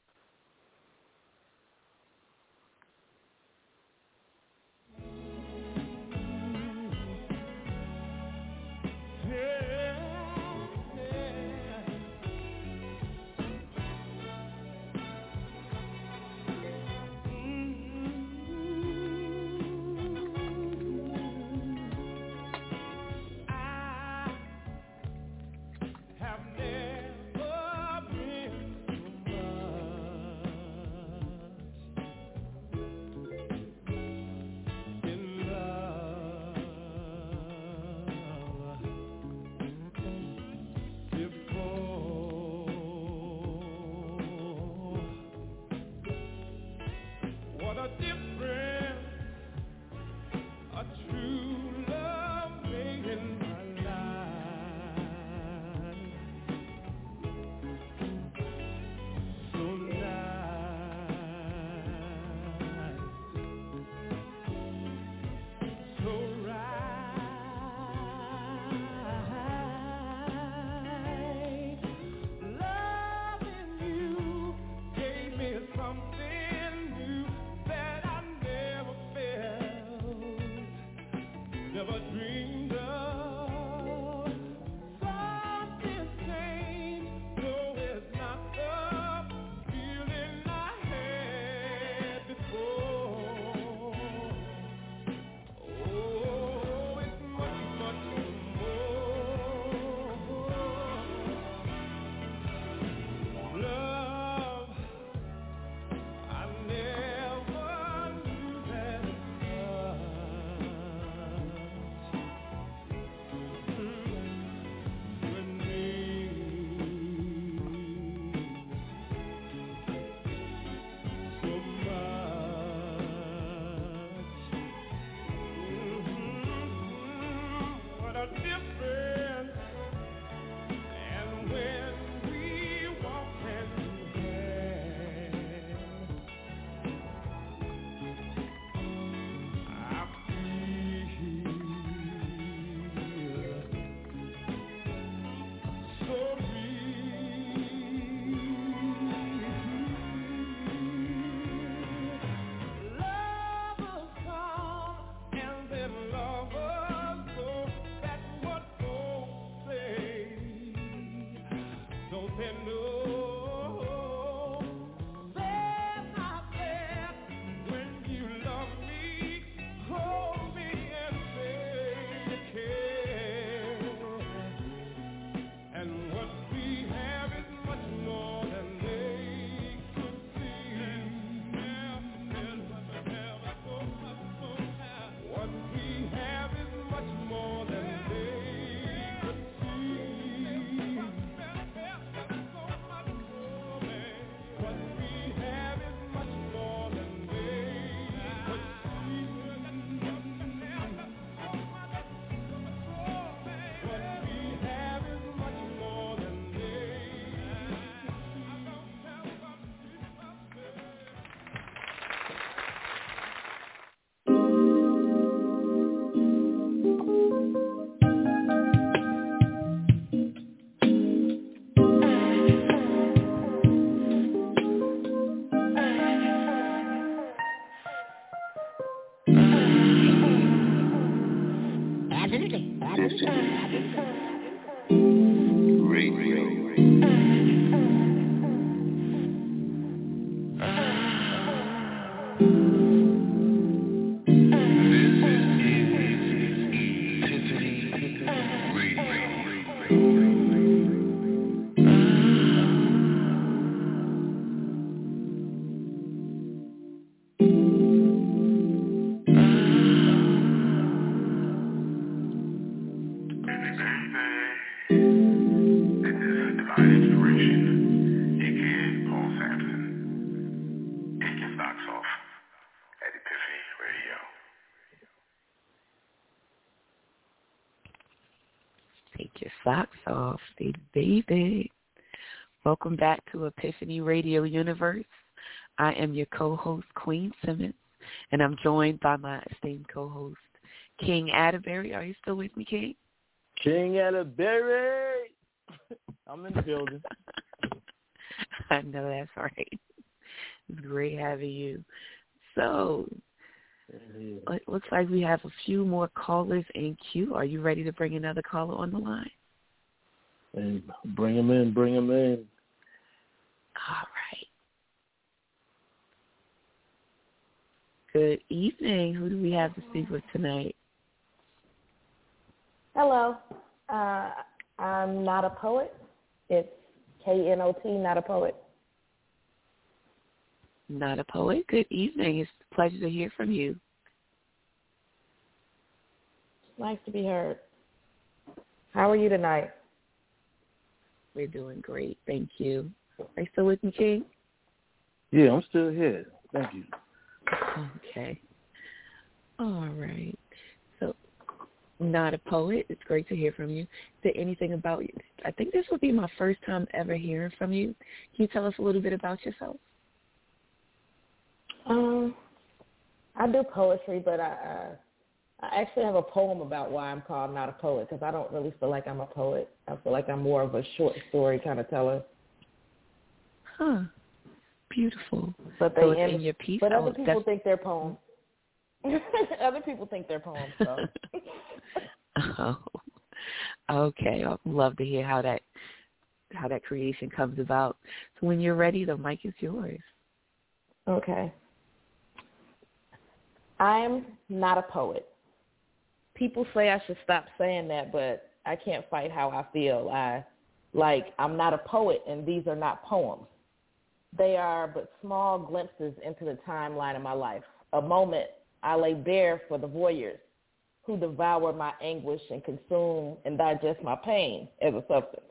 Socks off, baby. Welcome back to Epiphany Radio Universe. I am your co-host, Queen Simmons, and I'm joined by my esteemed co-host, King Atterbury. Are you still with me, King? King Atterbury! I'm in the building. I know that's right. It's great having you. So, it looks like we have a few more callers in queue. Are you ready to bring another caller on the line? And bring them in. All right. Good evening. Who do we have to speak with tonight? Hello. I'm not a poet. It's K-N-O-T, not a poet. Not a poet. Good evening. It's a pleasure to hear from you. Nice to be heard. How are you tonight? We're doing great. Thank you. Are you still with me, King? Yeah, I'm still here. Thank you. Okay. All right. So, not a poet. It's great to hear from you. Is there anything about you? I think this will be my first time ever hearing from you. Can you tell us a little bit about yourself? I do poetry, but I actually have a poem about why I'm called not a poet, because I don't really feel like I'm a poet. I feel like I'm more of a short story kind of teller. Huh. Beautiful. But so in your piece, but other people think they're poems. Other people think they're poems. So. Oh, okay. I'd love to hear how that creation comes about. So when you're ready, the mic is yours. Okay. I'm not a poet. People say I should stop saying that, but I can't fight how I feel. I'm not a poet, and these are not poems. They are but small glimpses into the timeline of my life, a moment I lay bare for the voyeurs who devour my anguish and consume and digest my pain as a substance.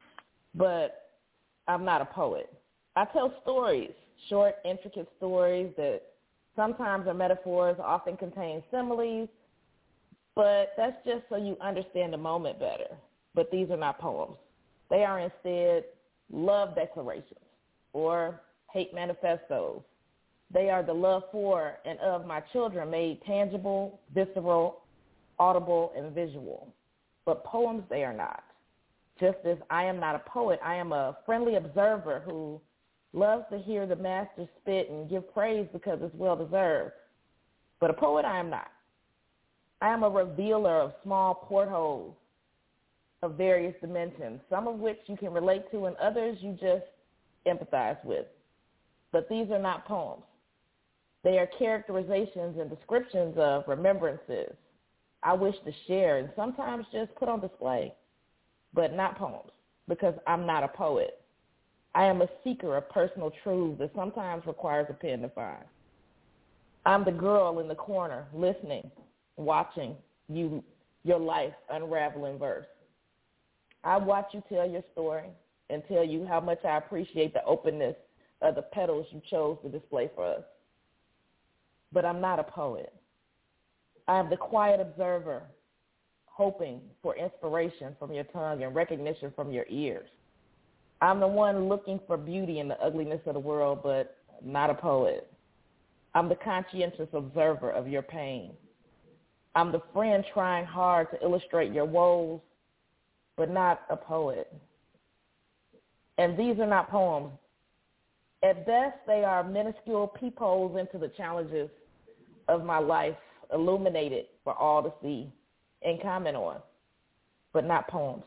But I'm not a poet. I tell stories, short, intricate stories that sometimes are metaphors, often contain similes, but that's just so you understand the moment better. But these are not poems. They are instead love declarations or hate manifestos. They are the love for and of my children made tangible, visceral, audible, and visual. But poems they are not. Just as I am not a poet, I am a friendly observer who loves to hear the master spit and give praise because it's well-deserved. But a poet I am not. I am a revealer of small portholes of various dimensions, some of which you can relate to and others you just empathize with. But these are not poems. They are characterizations and descriptions of remembrances I wish to share and sometimes just put on display, but not poems, because I'm not a poet. I am a seeker of personal truth that sometimes requires a pen to find. I'm the girl in the corner, listening, watching your life unravel in verse. I watch you tell your story and tell you how much I appreciate the openness of the petals you chose to display for us. But I'm not a poet. I am the quiet observer, hoping for inspiration from your tongue and recognition from your ears. I'm the one looking for beauty in the ugliness of the world, but not a poet. I'm the conscientious observer of your pain. I'm the friend trying hard to illustrate your woes, but not a poet. And these are not poems. At best, they are minuscule peepholes into the challenges of my life, illuminated for all to see and comment on, but not poems.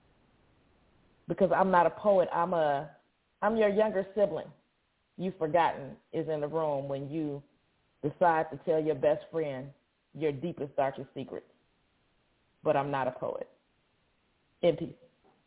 Because I'm not a poet, I'm your younger sibling you've forgotten is in the room when you decide to tell your best friend your deepest, darkest secrets. But I'm not a poet. In peace.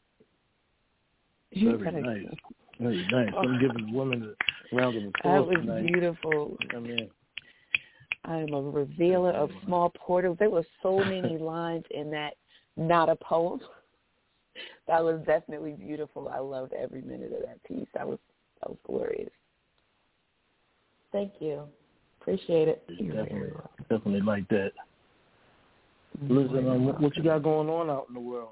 Very nice. Very nice. I'm giving women a round of applause tonight. That was beautiful. I am a revealer of small portals. There were so many lines in that not a poem. That was definitely beautiful. I loved every minute of that piece. That was glorious. Thank you. Appreciate it. Definitely like that. Listen, what you got going on out in the world?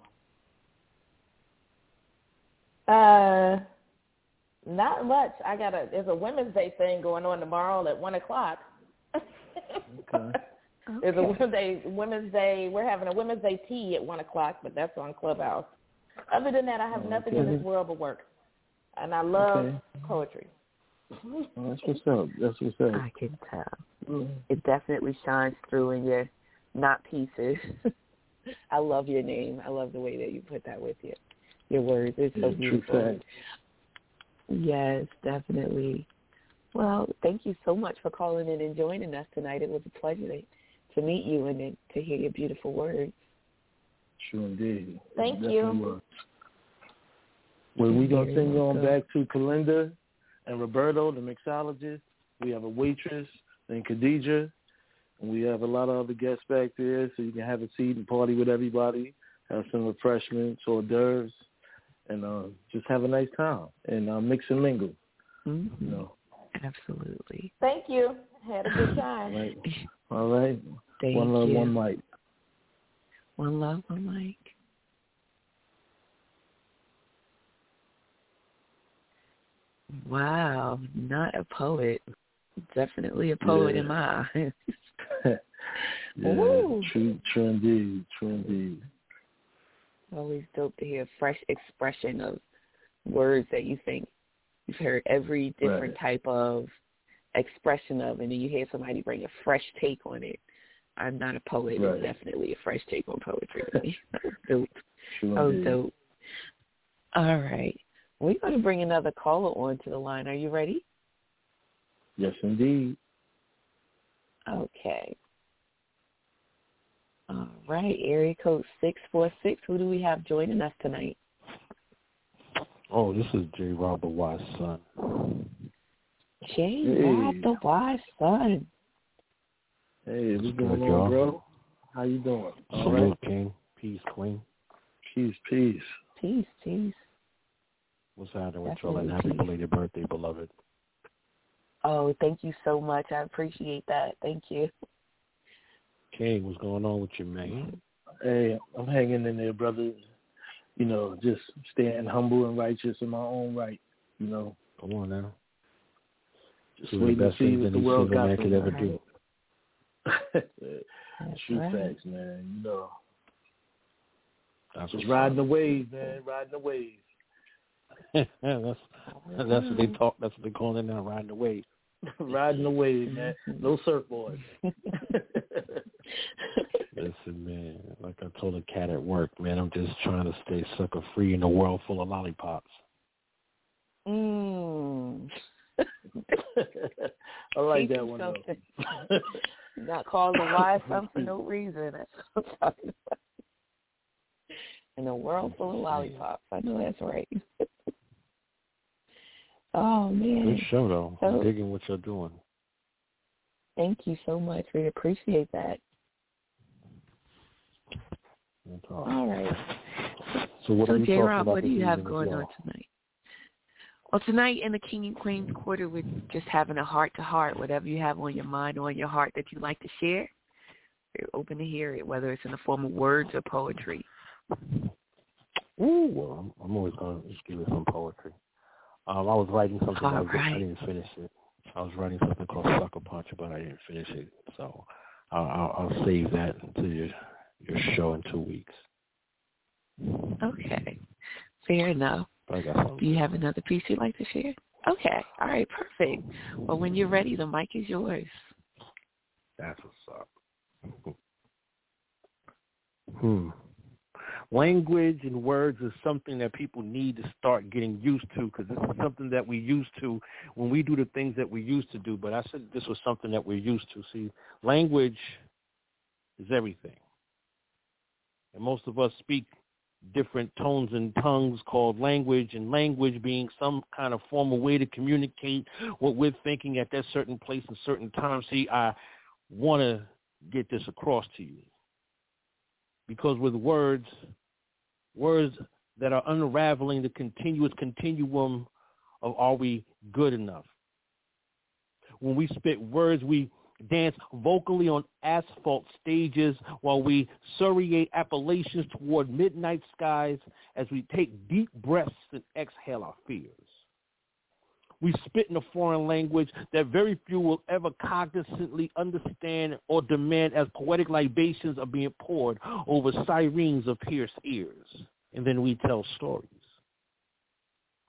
Not much. There's a Women's Day thing going on tomorrow at 1:00. Okay. There's a Women's Day. We're having a Women's Day tea at 1:00, but that's on Clubhouse. Other than that, I have nothing in this world but work. And I love poetry. That's what's up. That's what's up. I can tell. It definitely shines through in your not pieces. I love your name. I love the way that you put that with your words. It's so beautiful. Yes, definitely. Well, thank you so much for calling in and joining us tonight. It was a pleasure to meet you and to hear your beautiful words. Sure indeed. Thank you. Well, we're going to send you on back to Kalinda and Roberto, the mixologist. We have a waitress named Khadija. And we have a lot of other guests back there, so you can have a seat and party with everybody, have some refreshments, hors d'oeuvres, and just have a nice time and mix and mingle. Mm-hmm. You know. Absolutely. Thank you. Had a good time. All right. Thank one love, you. one mic. One love, one mic. Wow, not a poet. Definitely a poet in my eyes. True indeed. Always dope to hear a fresh expression of words that you think you've heard every different type of expression of, and then you hear somebody bring a fresh take on it. I'm not a poet. It's definitely a fresh take on poetry to me. Dope. Dope. All right. We're going to bring another caller onto the line. Are you ready? Yes, indeed. Okay. All right. Area code 646. Who do we have joining us tonight? Oh, this is J. Rob the Wise Son. J. Rob the Wise Son. Hey, what's going on, bro? How you doing? Salute, King. Peace, Queen. Peace. Peace. What's happening with y'all, and happy belated birthday, beloved. Oh, thank you so much. I appreciate that. Thank you. King, what's going on with you, man? Hey, I'm hanging in there, brother. You know, just staying humble and righteous in my own right, you know. Come on now. Just waiting to see what the world got man could ever do. True facts, man. You know. Just riding the wave, man. Riding the wave. that's what they talk. That's what they call it now. Riding the wave. Riding the wave, man. No surfboard. Listen, man. Like I told a cat at work, man. I'm just trying to stay sucker free in a world full of lollipops. I like that one though. Not calling the wise son for no reason. That's what I'm talking about. In a world full of lollipops. I know that's right. Oh, man. Good show, though. I'm digging what you're doing. Thank you so much. We appreciate that. All right. So J-Rob, what do you have going on tonight? Well, tonight in the King and Queen's Quarter, we're just having a heart-to-heart. Whatever you have on your mind or on your heart that you'd like to share, we're open to hear it, whether it's in the form of words or poetry. Ooh, well, I'm always going to just give you some poetry. I was writing something. I didn't finish it. I was writing something called Sucker Punch, but I didn't finish it. So I'll save that until your show in 2 weeks. Okay. Fair enough. Do you have another piece you'd like to share? Okay. All right. Perfect. Well, when you're ready, the mic is yours. That's what's up. Language and words is something that people need to start getting used to, because this is something that we used to when we do the things that we used to do. But I said this was something that we're used to. See, language is everything. And most of us speak different tones and tongues called language, and language being some kind of formal way to communicate what we're thinking at that certain place and certain time. See, I want to get this across to you. Because with words that are unraveling the continuous continuum of are we good enough? When we spit words, we dance vocally on asphalt stages while we surrogate appellations toward midnight skies as we take deep breaths and exhale our fears. We spit in a foreign language that very few will ever cognizantly understand or demand, as poetic libations are being poured over sirens of pierced ears. And then we tell stories.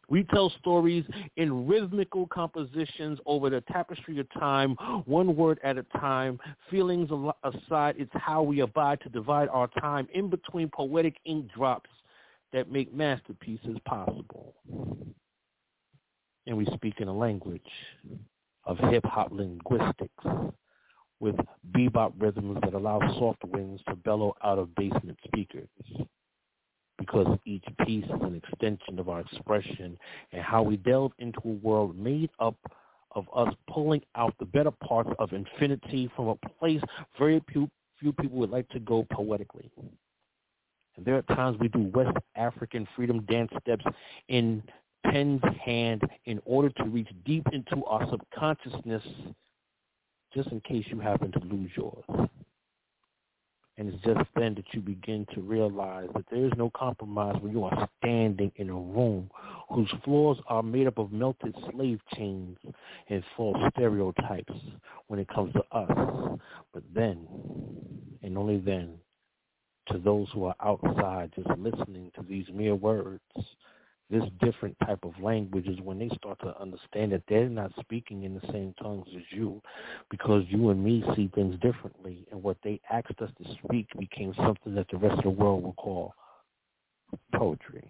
We tell stories in rhythmical compositions over the tapestry of time, one word at a time. Feelings aside, it's how we abide to divide our time in between poetic ink drops that make masterpieces possible. And we speak in a language of hip-hop linguistics with bebop rhythms that allow soft winds to bellow out of basement speakers. Because each piece is an extension of our expression and how we delve into a world made up of us pulling out the better parts of infinity from a place very few people would like to go poetically. And there are times we do West African freedom dance steps in pen's hand in order to reach deep into our subconsciousness, just in case you happen to lose yours. And it's just then that you begin to realize that there is no compromise when you are standing in a room whose floors are made up of melted slave chains and false stereotypes when it comes to us. But then, and only then, to those who are outside just listening to these mere words, this different type of language is when they start to understand that they're not speaking in the same tongues as you, because you and me see things differently, and what they asked us to speak became something that the rest of the world will call poetry.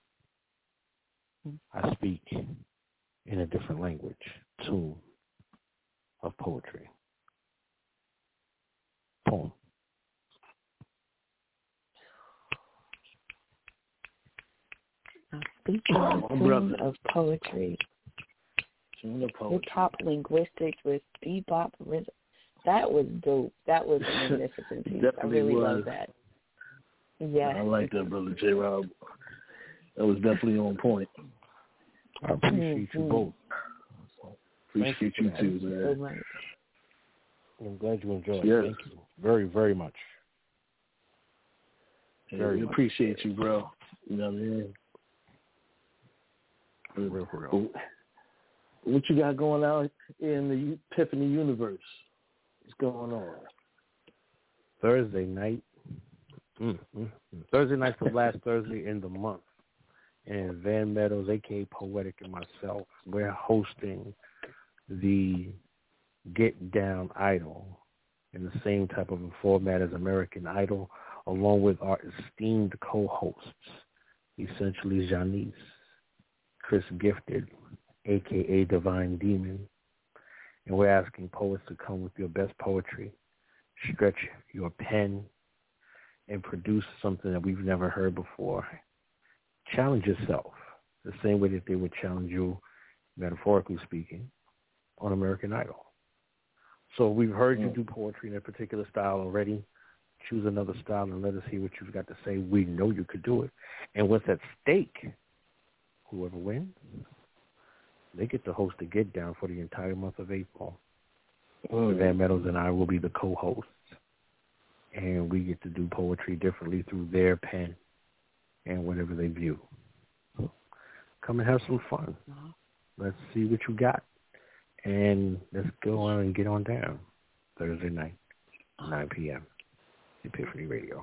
I speak in a different language, tune of poetry. Poem. Speaking of poetry, hip-hop linguistics with bebop rhythm. That was dope. That was a magnificent piece. I really love that. Yeah. I like that, Brother J. Rob. That was definitely on point. I appreciate you both. Appreciate you too, man. So right. I'm glad you enjoyed it. Yes. Thank you very, very much. We appreciate you, bro. You know what I mean? Real. What you got going out in the Epiphany universe? What's going on? Thursday night. Thursday night for last Thursday in the month. And Van Meadows, a.k.a. Poetic, and myself, we're hosting the Get Down Idol in the same type of a format as American Idol, along with our esteemed co-hosts, essentially Janice, Chris Gifted, a.k.a. Divine Demon, and we're asking poets to come with your best poetry, stretch your pen, and produce something that we've never heard before. Challenge yourself the same way that they would challenge you, metaphorically speaking, on American Idol. So we've heard you do poetry in a particular style already. Choose another style and let us hear what you've got to say. We know you could do it. And what's at stake, whoever wins, they get to host a Get Down for the entire month of April. Van Meadows and I will be the co-hosts. And we get to do poetry differently through their pen and whatever they view. So come and have some fun. Let's see what you got. And let's go on and get on down. Thursday night, 9 p.m. Epiphany Radio.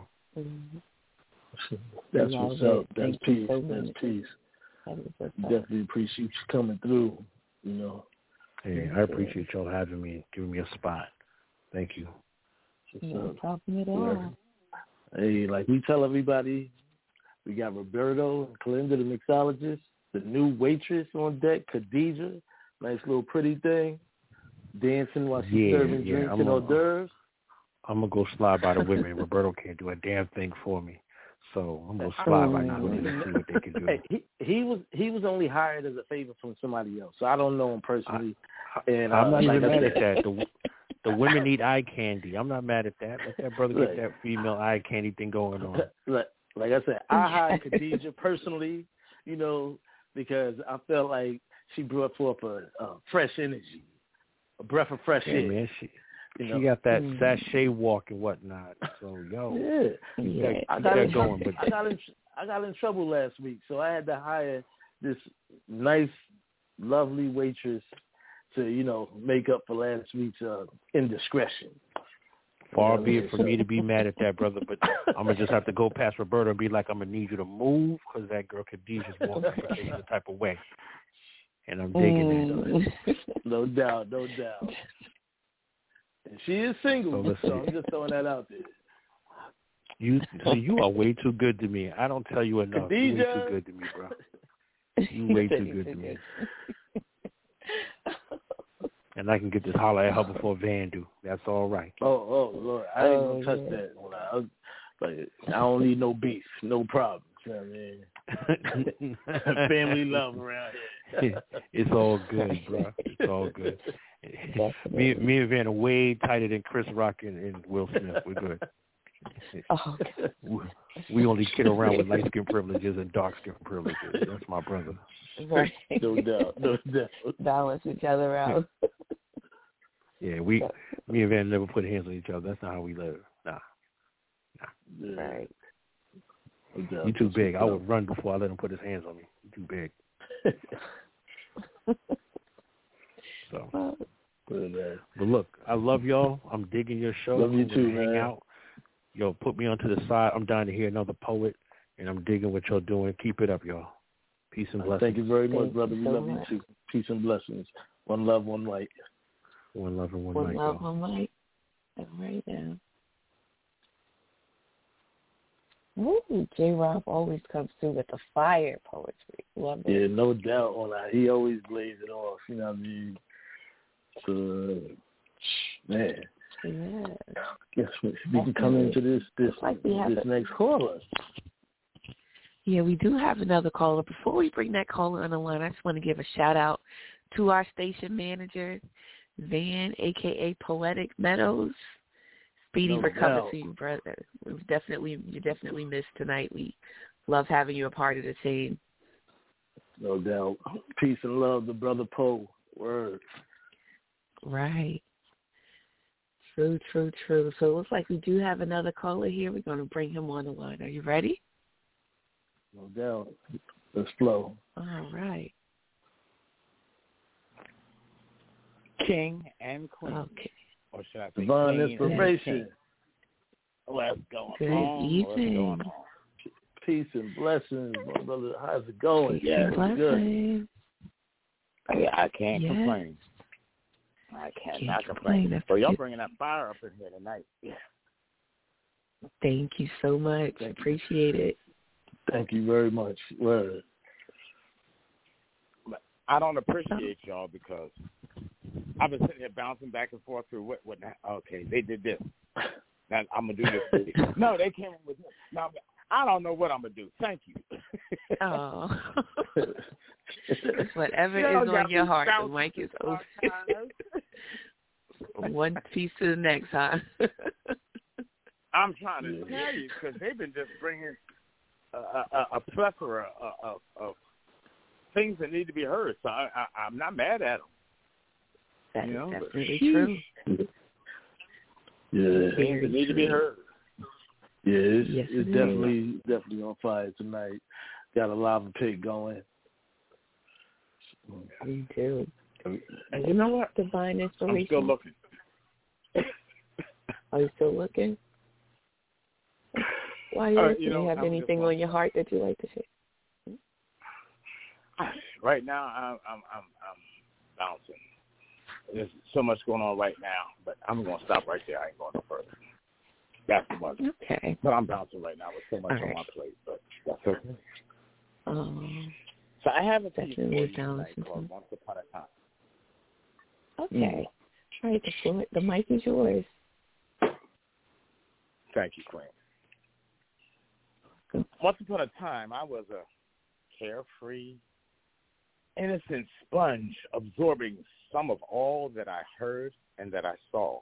That's what's up. That's peace. That's peace. Definitely appreciate you coming through, you know. Hey, I appreciate y'all having me and giving me a spot. Thank you. No problem at all. Hey, like we tell everybody, we got Roberto and Kalinda, the mixologist, the new waitress on deck, Khadija, nice little pretty thing, dancing while she's serving drinks and hors d'oeuvres. I'm going to go slide by the women. Roberto can't do a damn thing for me. So I'm going to slide by now and see what they can do. Hey, he was only hired as a favor from somebody else, so I don't know him personally. And I'm not even mad at that. The women need eye candy. I'm not mad at that. Let that brother get that female eye candy thing going on. Like I said, I hired Khadija personally, you know, because I felt like she brought forth a fresh energy, a breath of fresh air. Man, she got that sachet walk and whatnot. So I got in trouble last week, so I had to hire this nice, lovely waitress to, you know, make up for last week's indiscretion. Far be it for me to be mad at that, brother, but I'm going to just have to go past Roberta and be like, I'm going to need you to move because that girl Khadijah's walking a type of way. And I'm digging it. No doubt, no doubt. And she is single, so I'm just throwing that out there. You are way too good to me. I don't tell you enough. You're way too good to me, bro. You way too good to me. And I can get this holler at her before Van do. That's all right. Oh, Lord. I ain't going to touch that. I don't need no beef, no problems. You know what I mean? Family love around here. It's all good, bro. It's all good. Me and Van are way tighter than Chris Rock and Will Smith. We're good. Oh, we only kid around with light skin privileges and dark skin privileges. That's my brother. Right. No doubt. Balance each other out. Yeah, me and Van never put hands on each other. That's not how we live. Nah. Right. You too big. I would run before I let him put his hands on me. You too big. So, but look, I love y'all. I'm digging your show. Love you too, man. Hang out. Yo, put me onto the side. I'm dying to hear another poet, and I'm digging what y'all doing. Keep it up, y'all. Peace and blessings. Thank you very much, brother. We love you too. Peace and blessings. One love, one light. One love and one One light. love, one light. All right now. Ooh, J-Rob always comes through with the fire poetry. Love it. Yeah, no doubt on that. He always blazes it off. You know what I mean? So, man. Yeah. Guess we can come into this next caller. Yeah, we do have another caller. Before we bring that caller on the line, I just want to give a shout out to our station manager, Van, a.k.a. Poetic Meadows. Speedy recovery to you, brother. You're definitely missed tonight. We love having you a part of the team. No doubt. Peace and love to Brother Poe. Word. Right. True. So it looks like we do have another caller here. We're going to bring him on the line. Are you ready? No doubt. Let's flow. All right. King and Queen. Okay. Or should I say Divine Inspiration. What's going Good on? evening. Peace and blessings, my brother. How's it going? Peace and blessings. I can't complain. I cannot complain. So y'all bringing that fire up in here tonight. Yeah. Thank you so much. I appreciate it. Thank you very much. Word. I don't appreciate y'all because I've been sitting here bouncing back and forth through what okay, they did this. Now I'm going to do this. No, they came in with this. Now, I don't know what I'm going to do. Thank you. Oh. Whatever is on your heart, the mic is open. One piece to the next, huh? I'm trying to tell you because they've been just bringing a plethora of things that need to be heard. So I'm not mad at them. That is definitely true. Yeah, things that need to be heard. Yeah, it's definitely on fire tonight. Got a lava pit going. Me too. And you know what? Divine Inspiration. I'm still looking. Are you still looking? Why do you have anything on your heart that you like to share? Right now, I'm bouncing. There's so much going on right now, but I'm going to stop right there. I ain't going no further. That's the much. Okay. But I'm bouncing right now with so much on my plate, but that's okay. So I have a piece for you tonight called Once Upon a Time. Okay. All right, the mic is yours. Thank you, Queen. Once upon a time, I was a carefree, innocent sponge absorbing some of all that I heard and that I saw.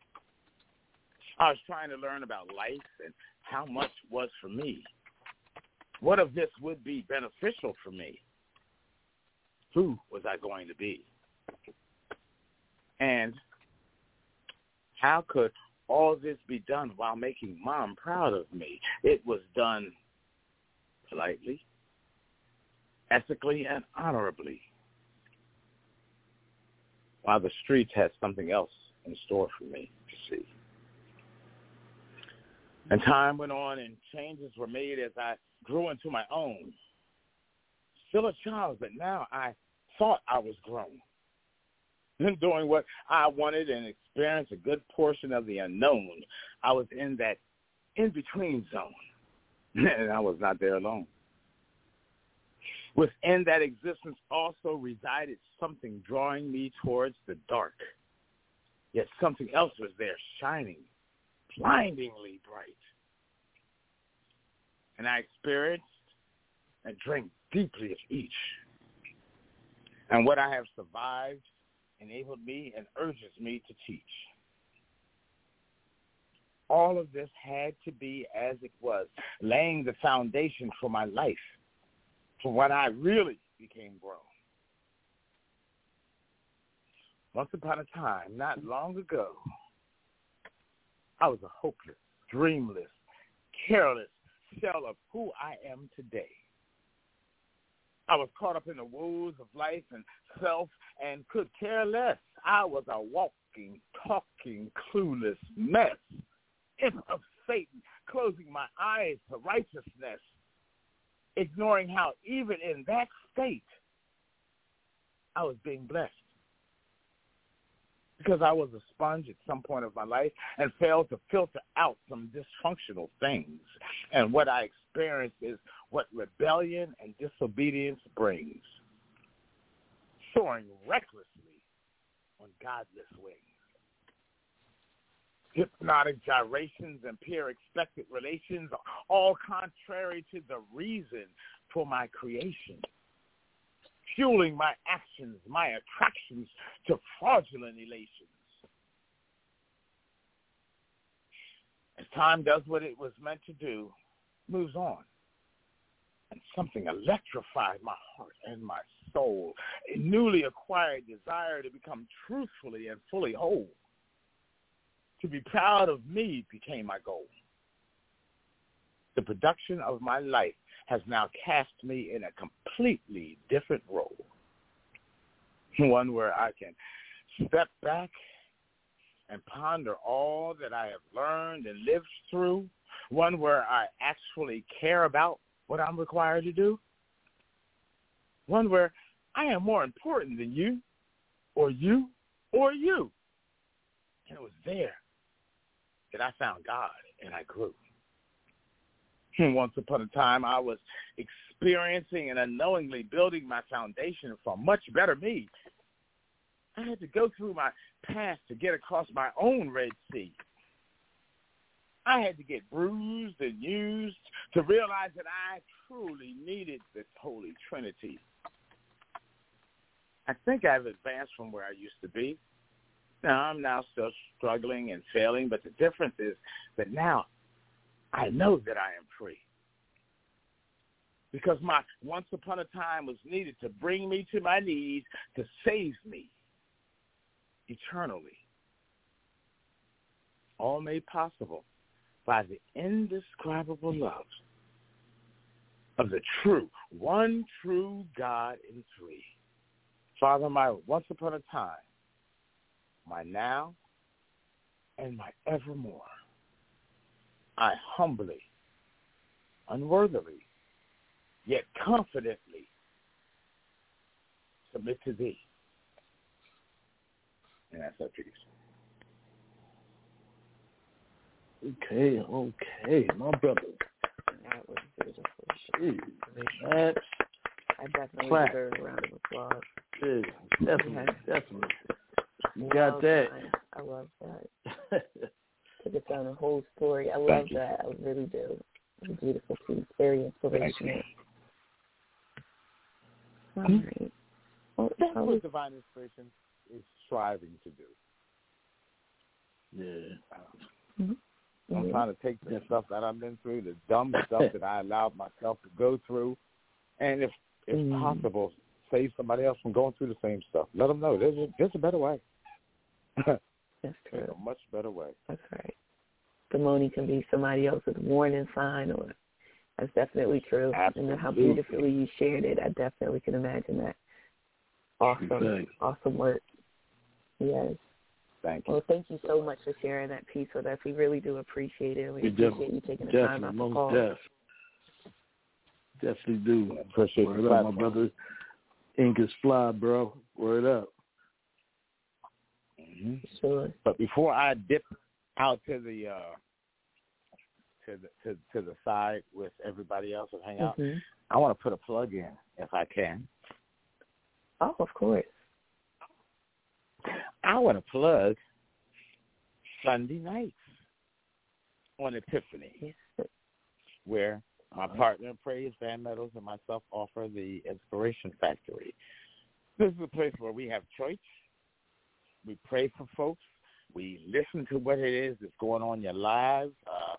I was trying to learn about life and how much was for me. What of this would be beneficial for me? Who was I going to be? And how could all this be done while making Mom proud of me? It was done politely, ethically, and honorably, while the streets had something else in store for me to see. And time went on and changes were made as I grew into my own. Still a child, but now I thought I was grown. And doing what I wanted and experienced a good portion of the unknown. I was in that in-between zone, and I was not there alone. Within that existence also resided something drawing me towards the dark. Yet something else was there, shining, blindingly bright. And I experienced and drank deeply of each. And what I have survived enabled me and urges me to teach. All of this had to be as it was, laying the foundation for my life, for when I really became grown. Once upon a time, not long ago, I was a hopeless, dreamless, careless shell of who I am today. I was caught up in the woes of life and self and could care less. I was a walking, talking, clueless mess. Imp of Satan, closing my eyes to righteousness, ignoring how even in that state I was being blessed. Because I was a sponge at some point of my life and failed to filter out some dysfunctional things. And what I experienced is what rebellion and disobedience brings. Soaring recklessly on godless wings. Hypnotic gyrations and peer-expected relations, all contrary to the reason for my creation. Fueling my actions, my attractions to fraudulent elations. As time does what it was meant to do, moves on. And something electrified my heart and my soul. A newly acquired desire to become truthfully and fully whole. To be proud of me became my goal. The production of my life has now cast me in a completely different role. One where I can step back and ponder all that I have learned and lived through. One where I actually care about what I'm required to do. One where I am more important than you, or you, or you. And it was there that I found God and I grew. Once upon a time, I was experiencing and unknowingly building my foundation for a much better me. I had to go through my past to get across my own Red Sea. I had to get bruised and used to realize that I truly needed the Holy Trinity. I think I've advanced from where I used to be. Now, I'm now still struggling and failing, but the difference is that now I know that I am free. Because my once upon a time was needed to bring me to my knees to save me eternally. All made possible by the indescribable love of the true, one true God in three. Father, my once upon a time, my now, and my evermore. I humbly, unworthily, yet confidently submit to thee. And that's our piece. Okay, my brother. That was beautiful. Jeez, I definitely deserve a round of applause. Jeez, definitely. You got that. I love that. Took it down the whole story. I love that. I really do. It's a beautiful piece. Very inspirational. All right. Well, that's what divine inspiration is striving to do. Yeah. I'm trying to take the stuff that I've been through, the dumb stuff that I allowed myself to go through, and if possible, save somebody else from going through the same stuff. Let them know there's a better way. That's true. There's a much better way. That's right. The moaning can be somebody else's warning sign, or that's definitely true. Absolutely. And how beautifully you shared it, I definitely can imagine that. Awesome. Awesome work. Yes. Thank you. Well, thank you so much for sharing that piece with us. We really do appreciate it. We appreciate you taking the time out to call. Definitely do. Appreciate Word up, my brother. Ink is fly, bro. Word up. Mm-hmm. Sure. But before I dip out to the to the side with everybody else and hang out, I want to put a plug in if I can. Oh, of course. I want to plug Sunday nights on Epiphany, where my partner, Praise Van Metals, and myself offer the Inspiration Factory. This is a place where we have church. We pray for folks. We listen to what it is that's going on in your lives.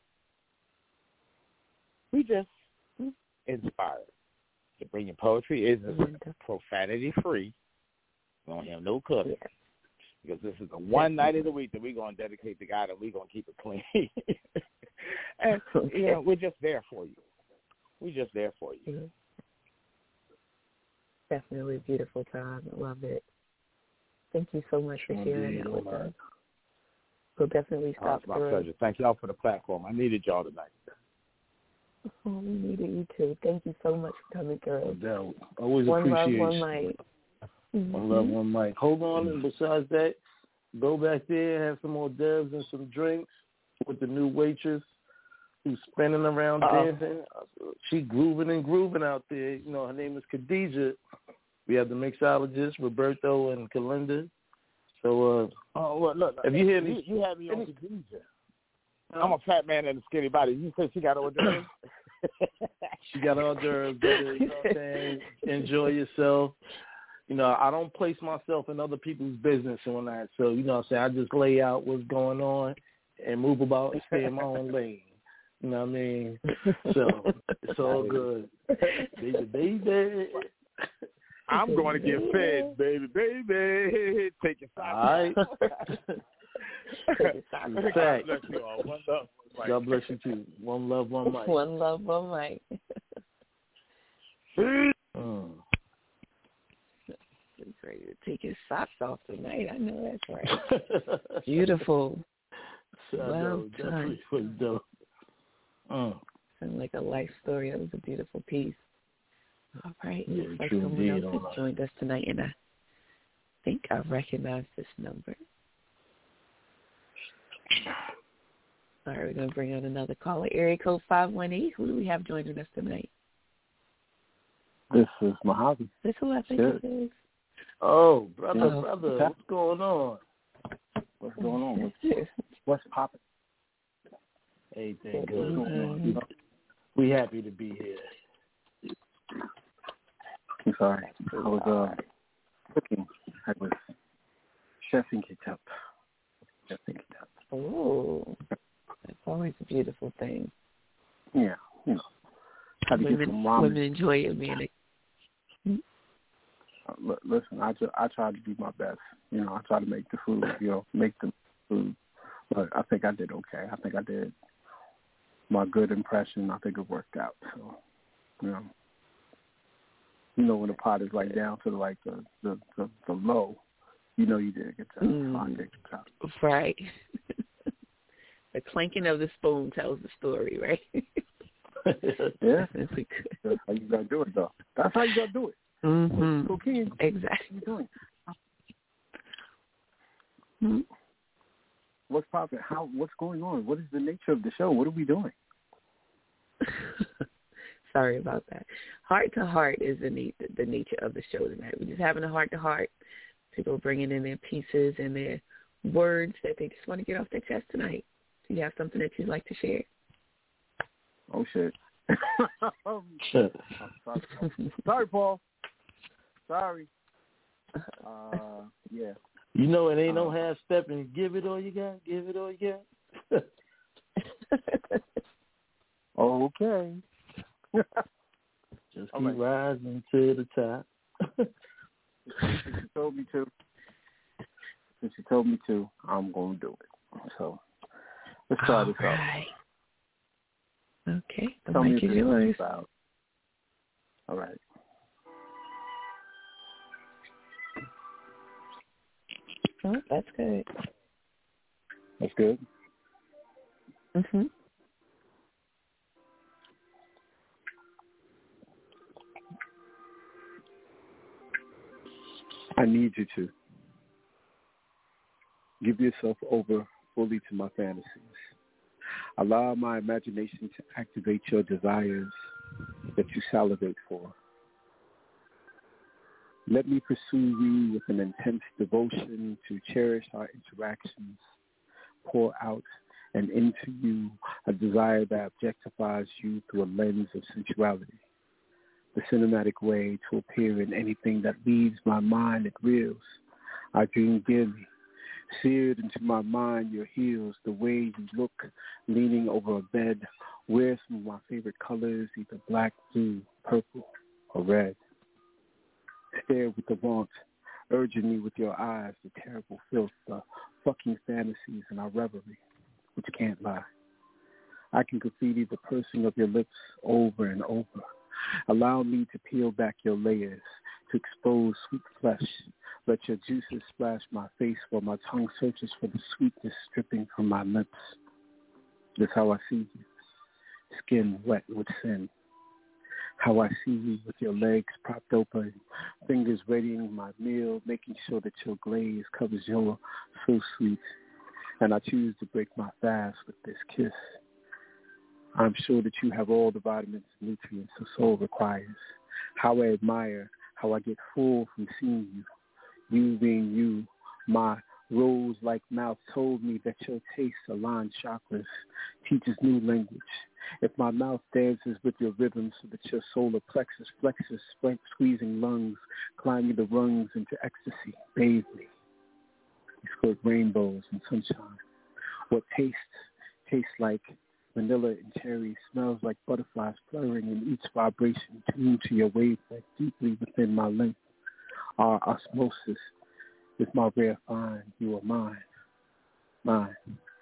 We just inspire to bring your poetry. Is profanity free. We don't have no cussing. Yeah. Because this is the one night of the week that we're going to dedicate to God, and we're going to keep it clean. And, we're just there for you. We're just there for you. Mm-hmm. Definitely a beautiful time. I love it. Thank you so much for sharing it with us. We'll definitely stop. It's my pleasure. Thank y'all for the platform. I needed y'all tonight. Oh, we needed you too. Thank you so much for coming through. No, always appreciate one mic. One love, one mic. Hold on, and besides that, go back there, have some more devs and some drinks with the new waitress who's spinning around dancing. She grooving and grooving out there. You know, her name is Khadija. We have the mixologist, Roberto and Kalinda. So, look, if you hear me, you have me on Khadija. I'm a fat man and a skinny body. You said she got hors d'oeuvres? She got hors d'oeuvres, brother. You know what I'm saying? Enjoy yourself. You know, I don't place myself in other people's business and that. So, you know what I'm saying? I just lay out what's going on and move about and stay in my own lane. You know what I mean? So, it's all good. Baby. I'm going to get fed, baby. Take your socks. All right. God bless you all. One love, one mic. God bless you too. One love, one mic. One love, one mic. He's ready to take his socks off tonight. I know that's right. Beautiful. Well done. Sounds like a life story. That was a beautiful piece. All right. Looks like someone else has joined us tonight, and I think I recognize this number. All right, we're going to bring on another caller. Area code 518. Who do we have joining us tonight? This is Mojave. This is who I think it is. Oh, brother, what's going on? What's going on? What's popping? Everything good. We happy to be here. I'm sorry. I was cooking. I was chefing it up. Oh, that's always a beautiful thing. Yeah, you know. Had to get some ramen. Women enjoy it, man. Listen, I try to do my best. You know, I try to make the food. Make the food. But I think I did okay. I think I did my good impression. I think it worked out. So, you know, when the pot is like down to like the low, you know you did a good job. Right. The clanking of the spoon tells the story, right? Yeah. That's how you got to do it, though. That's how you got to do it. Mm-hmm. Okay. Exactly. What are you doing? Hmm? What's popping? What's going on? What is the nature of the show? What are we doing? Sorry about that. Heart to heart is the nature of the show tonight. We're just having a heart to heart. People bringing in their pieces and their words that they just want to get off their chest tonight. Do you have something that you'd like to share? Oh, shit. Sorry, Paul. Sorry. Yeah. You know it ain't no half stepping. Give it all you got. Give it all you got. Okay. Just keep rising to the top. Since you told me to, I'm going to do it. So let's try this out. Okay, the mic is yours. All right. Oh, that's good. That's good. Mhm. I need you to give yourself over fully to my fantasies. Allow my imagination to activate your desires that you salivate for. Let me pursue you with an intense devotion to cherish our interactions, pour out and into you a desire that objectifies you through a lens of sensuality. The cinematic way to appear in anything that leaves my mind at reels. I dream dearly, seared into my mind your heels, the way you look leaning over a bed, wear some of my favorite colors, either black, blue, purple, or red. Stare with the want, urging me with your eyes, the terrible filth, the fucking fantasies and our reverie, which can't lie. I can graffiti the pursing of your lips over and over. Allow me to peel back your layers, to expose sweet flesh. Let your juices splash my face while my tongue searches for the sweetness dripping from my lips. This is how I see you, skin wet with sin. How I see you with your legs propped open, fingers readying my meal, making sure that your glaze covers your so sweet. And I choose to break my fast with this kiss. I'm sure that you have all the vitamins and nutrients the soul requires. How I admire, how I get full from seeing you. You being you, my rose-like mouth told me that your taste aligns chakras, teaches new language. If my mouth dances with your rhythm so that your solar plexus flexes, squeezing lungs, climbing the rungs into ecstasy, bathe me. You squirt rainbows and sunshine. What tastes like vanilla and cherry, smells like butterflies fluttering in each vibration, tuned to your wavelength deeply within my length. Our osmosis is my rare find. You are mine, mine.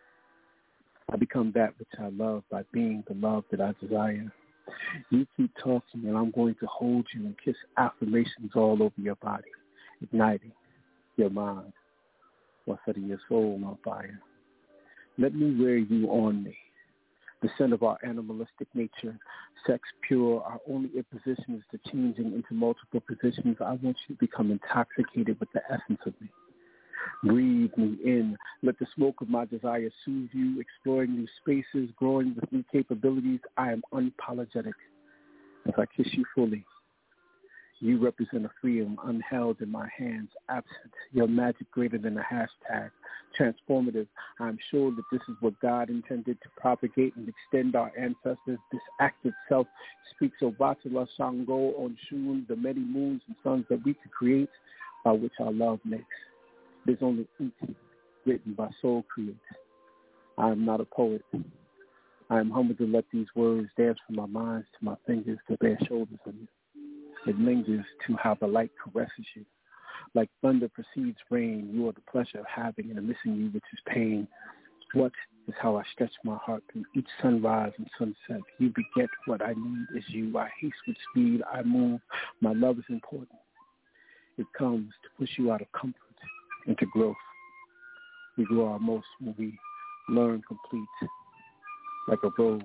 I become that which I love by being the love that I desire. You keep talking and I'm going to hold you and kiss affirmations all over your body, igniting your mind while setting your soul on fire. Let me wear you on me. The scent of our animalistic nature, sex pure, our only imposition is the changing into multiple positions. I want you to become intoxicated with the essence of me. Breathe me in. Let the smoke of my desire soothe you, exploring new spaces, growing with new capabilities. I am unapologetic as I kiss you fully. You represent a freedom unheld in my hands, absent. Your magic greater than a hashtag. Transformative. I'm sure that this is what God intended to propagate and extend our ancestors. This act itself speaks of Vatala Shango Onshun, the many moons and suns that we could create by which our love makes. There's only ink written by soul creates. I am not a poet. I am humbled to let these words dance from my mind to my fingers to bare shoulders of you. It lingers to how the light caresses you. Like thunder precedes rain, you are the pleasure of having and missing you, which is pain. What is how I stretch my heart through each sunrise and sunset. You beget what I need is you. I haste with speed, I move. My love is important. It comes to push you out of comfort into growth. We grow our most when we learn complete, like a rose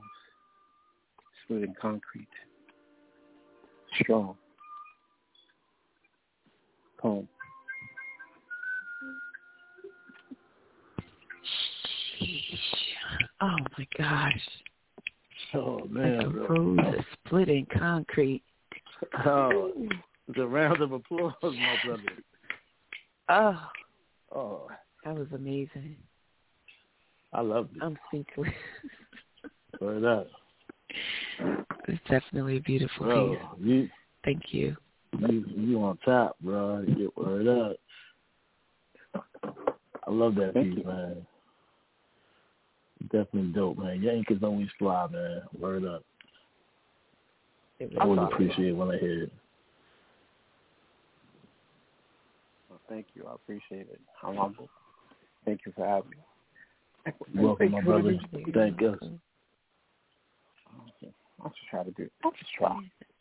split in concrete. Strong. Poem. Oh my gosh. Oh man. Like a rose is split in concrete. Oh, it's a round of applause, my brother. Oh, that was amazing. I love it. I'm speechless. Word up. It's definitely a beautiful piece. Thank you. You on top, bro. You get word up. I love that piece, man. Definitely dope, man. Your ink is always fly, man. Word up. I always appreciate it when I hear it. Well, thank you. I appreciate it. I'm humble. Thank you for having me. Welcome, my brother. Thank us. I'll just try to do it. I'll just try.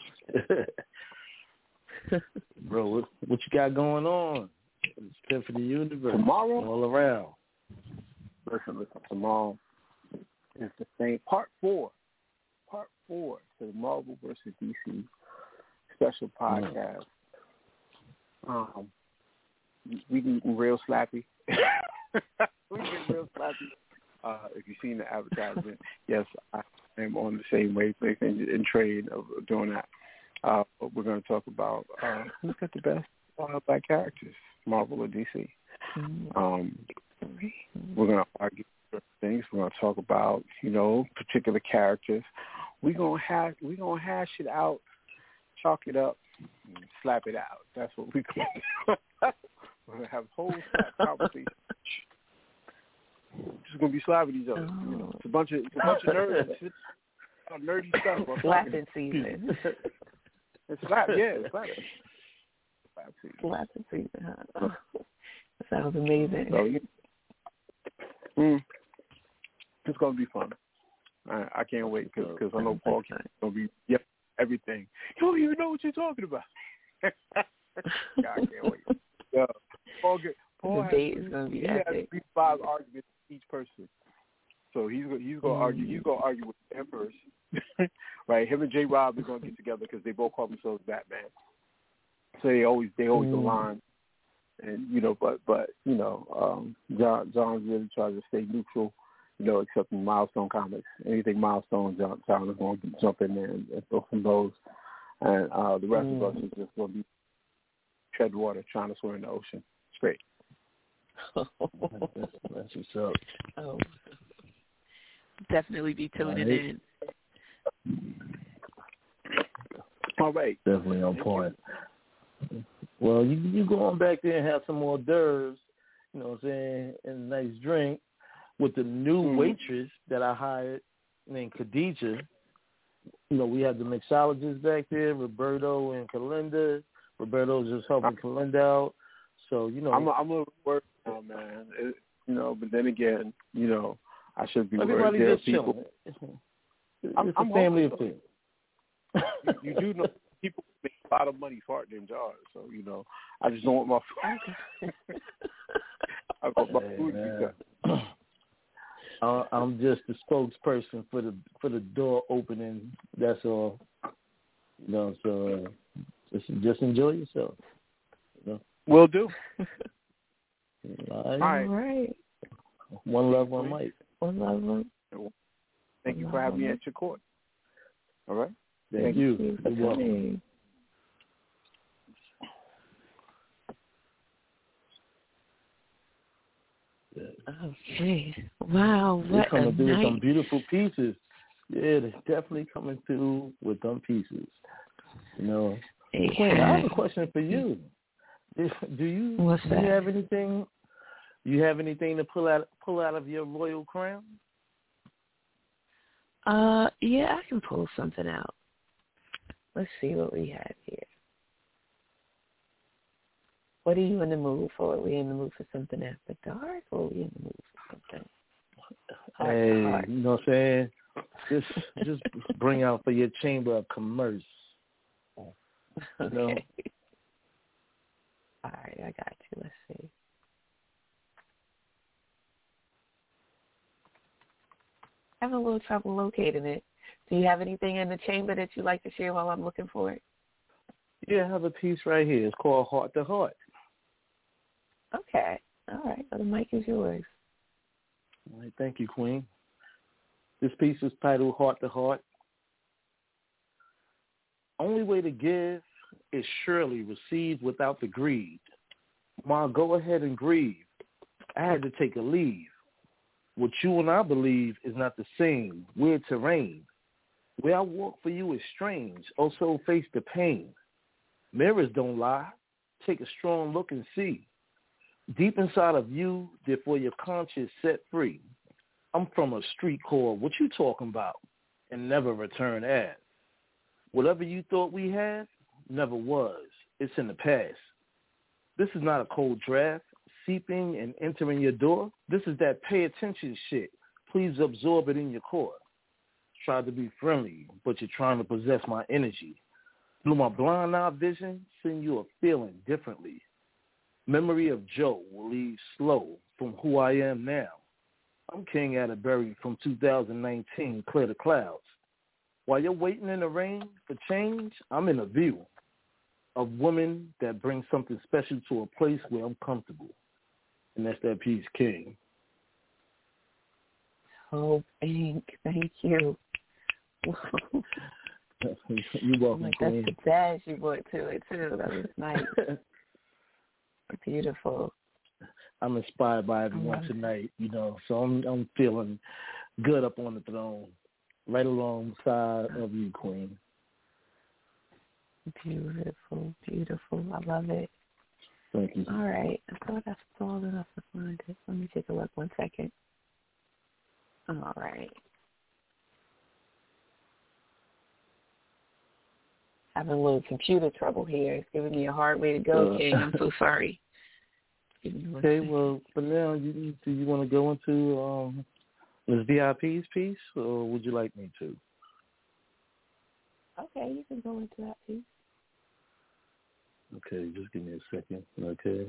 Bro, what you got going on? It's Epiphany Universe. Tomorrow? All around. Listen. Tomorrow is the same part 4 to the Marvel versus DC special podcast. We eating real slappy. We getting real slappy. If you've seen the advertisement, yes, I am on the same wavelength and trade of doing that. But we're going to talk about who's got the best black characters, Marvel or DC. We're going to argue things. We're going to talk about, particular characters. We're going to hash it out, chalk it up, and slap it out. That's what we're going to do. We're going to have a whole slap conversation. Just going to be slapping each other. It's a bunch of nerds. Nerdy stuff. Slapping season. It's slap, yeah. It's slap. Slapping season, huh? Oh, that sounds amazing. So, it's going to be fun. I can't wait because I know Paul can going to be everything. You don't even know what you're talking about. God, I can't wait. Yeah. Paul debate is going to be epic. He has 5 arguments each person. So he's going to argue. He's going to argue with him first. Right? Him and J. Rob are going to get together because they both call themselves Batman. So they always align. And John really tries to stay neutral, except in Milestone Comics. Anything Milestone, John is going to jump in there and throw some blows. And the rest of us is just going to be tread water, trying to swim in the ocean. It's great. That's what's up. Oh, definitely be tuning in. All right. Definitely on point. Well, you go on back there and have some hors d'oeuvres, and a nice drink with the new waitress that I hired named Khadija. We have the mixologists back there, Roberto and Kalinda. Roberto's just helping Kalinda out. So, I'm a little worried now, man. But then again, I should be worried. Everybody's just chilling. It's a family affair. You do know people make a lot of money farting in jars, so I just don't want my food. I want my food to be done. I'm just the spokesperson for the door opening. That's all. So just enjoy yourself. Will do. All right. All right. One love, one mic. One love, one. Thank you for having me at your court. All right. Thank you. You're welcome. Okay. Wow, what they're coming through night. with some beautiful pieces. Yeah, they're definitely coming through with them pieces. Quinn, I have a question for you. Do you have anything? You have anything to pull out of your royal crown? Yeah, I can pull something out. Let's see what we have here. What are you in the mood for? Are we in the mood for something after dark, or are we in the mood for something heart? You know what I'm saying? Just bring out for your chamber of commerce. Okay. All right, I got you. Let's see. I have a little trouble locating it. Do you have anything in the chamber that you'd like to share while I'm looking for it? Yeah, I have a piece right here. It's called Heart to Heart. Okay. All right. Well, the mic is yours. All right. Thank you, Queen. This piece is titled Heart to Heart. Only way to give is surely receive without the greed. Ma, go ahead and grieve. I had to take a leave. What you and I believe is not the same. Weird terrain. Where I walk for you is strange. Also face the pain. Mirrors don't lie. Take a strong look and see. Deep inside of you, therefore your conscience set free. I'm from a street called What You Talking About and never return as. Whatever you thought we had, never was. It's in the past. This is not a cold draft, seeping and entering your door. This is that pay attention shit. Please absorb it in your core. Try to be friendly, but you're trying to possess my energy. Through my blind eye vision, send you a feeling differently. Memory of Joe will leave slow from who I am now. I'm King Atterbury from 2019, Clear the Clouds. While you're waiting in the rain for change, I'm in a view of women that bring something special to a place where I'm comfortable. And that's that piece, King. Oh, Ink, thank you. You're welcome, Queen. That's the jazz you brought to it, too. That was nice. Beautiful. I'm inspired by everyone tonight, so I'm feeling good up on the throne, right alongside of you, Queen. Beautiful, beautiful. I love it. Thank you. All right. I thought I saw enough to find it. Let me take a look 1 second. All right. Having a little computer trouble here. It's giving me a hard way to go, King. I'm so sorry. Okay, well, for now, do you want to go into Ms. VIP's piece, or would you like me to? Okay, you can go into that piece. Okay, just give me a second. Okay.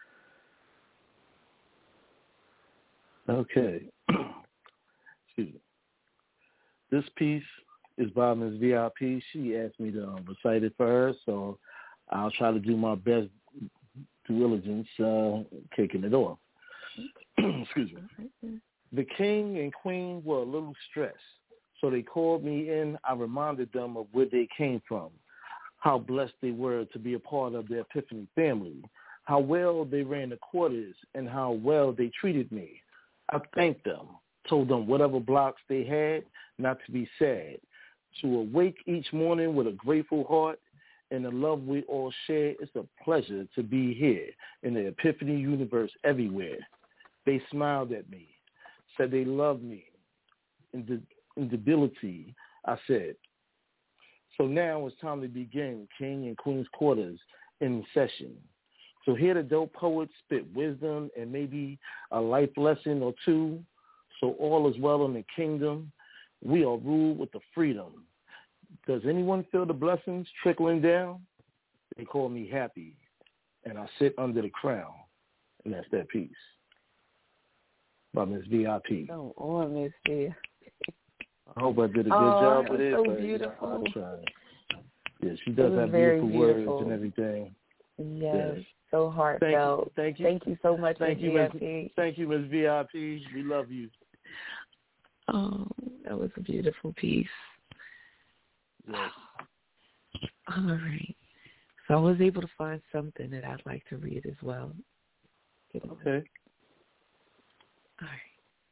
Excuse me. This piece is by Ms. VIP. She asked me to recite it for her, so I'll try to do my best due diligence kicking it off. Excuse me. The king and queen were a little stressed, so they called me in. I reminded them of where they came from, how blessed they were to be a part of the Epiphany family, how well they ran the quarters, and how well they treated me. I thanked them, told them whatever blocks they had, not to be sad, to awake each morning with a grateful heart and the love we all share. It's a pleasure to be here in the Epiphany universe everywhere. They smiled at me, said they loved me. Indelibility, I said. So now it's time to begin King and Queen's Quarters in session. So hear the dope poets spit wisdom and maybe a life lesson or two. So all is well in the kingdom. We are ruled with the freedom. Does anyone feel the blessings trickling down? They call me happy, and I sit under the crown. And that's that piece by Ms. VIP. Oh, on Ms. VIP. I hope I did a good job with it. So but, beautiful. I'll try. Yeah, she does have beautiful words and everything. Yes. So heartfelt. Thank you. Thank you so much, Thank you, VIP. Thank you, Ms. VIP. We love you. Oh, that was a beautiful piece. Yes. All right. So I was able to find something that I'd like to read as well. Okay. All right.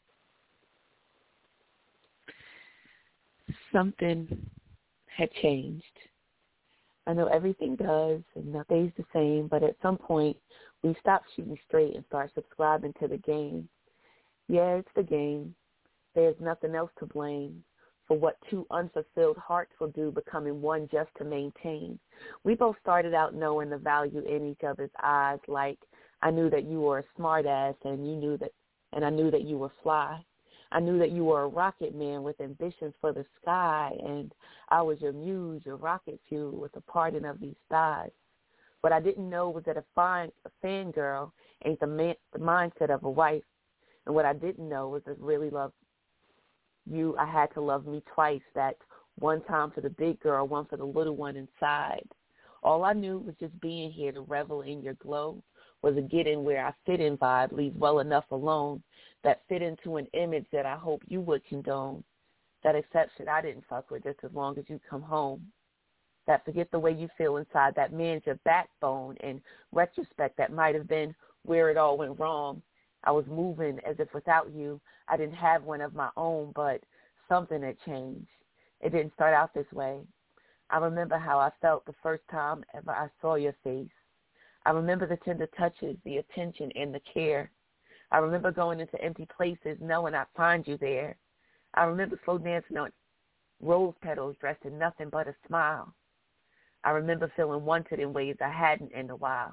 Something had changed. I know everything does and nothing's the same, but at some point we stop shooting straight and start subscribing to the game. Yeah, it's the game. There's nothing else to blame for what two unfulfilled hearts will do, becoming one just to maintain. We both started out knowing the value in each other's eyes, like I knew that you were a smart ass and I knew that you were fly. I knew that you were a rocket man with ambitions for the sky, and I was your muse, your rocket fuel with a pardon of these thighs. What I didn't know was that a fangirl ain't the mindset of a wife, and what I didn't know was that really love you, I had to love me twice, that one time for the big girl, one for the little one inside. All I knew was just being here to revel in your glow, was a get in where I fit in vibe, leave well enough alone, that fit into an image that I hope you would condone, that accepts that I didn't fuck with just as long as you come home, that forget the way you feel inside, that man's your backbone. In retrospect, that might have been where it all went wrong. I was moving as if without you, I didn't have one of my own, but something had changed. It didn't start out this way. I remember how I felt the first time ever I saw your face. I remember the tender touches, the attention, and the care. I remember going into empty places knowing I'd find you there. I remember slow dancing on rose petals dressed in nothing but a smile. I remember feeling wanted in ways I hadn't in a while.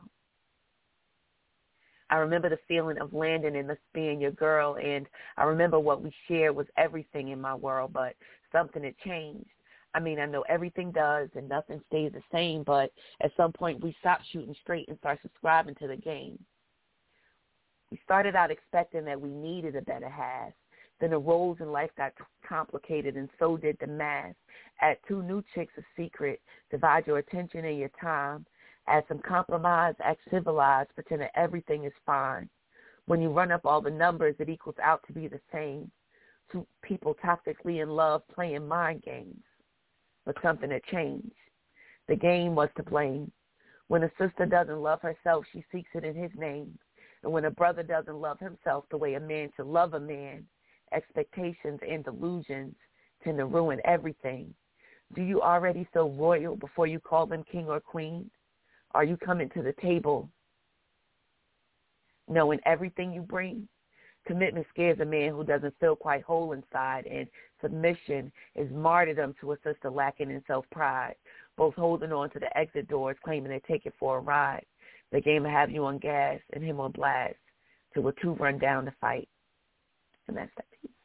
I remember the feeling of landing and being your girl, and I remember what we shared was everything in my world, but something had changed. I mean, I know everything does and nothing stays the same, but at some point we stopped shooting straight and started subscribing to the game. We started out expecting that we needed a better half, Then the roles in life got complicated, and so did the math. Add 2 new chicks a secret, divide your attention and your time. Add some compromise, act civilized, pretend that everything is fine. When you run up all the numbers, it equals out to be the same. 2 people toxically in love playing mind games. But something had changed. The game was to blame. When a sister doesn't love herself, she seeks it in his name. And when a brother doesn't love himself the way a man should love a man, expectations and delusions tend to ruin everything. Do you already feel royal before you call them king or queen? Are you coming to the table knowing everything you bring? Commitment scares a man who doesn't feel quite whole inside, and submission is martyrdom to a sister lacking in self-pride, both holding on to the exit doors, claiming they take it for a ride. The game will have you on gas and him on blast till 2 run down to fight. And that's that piece.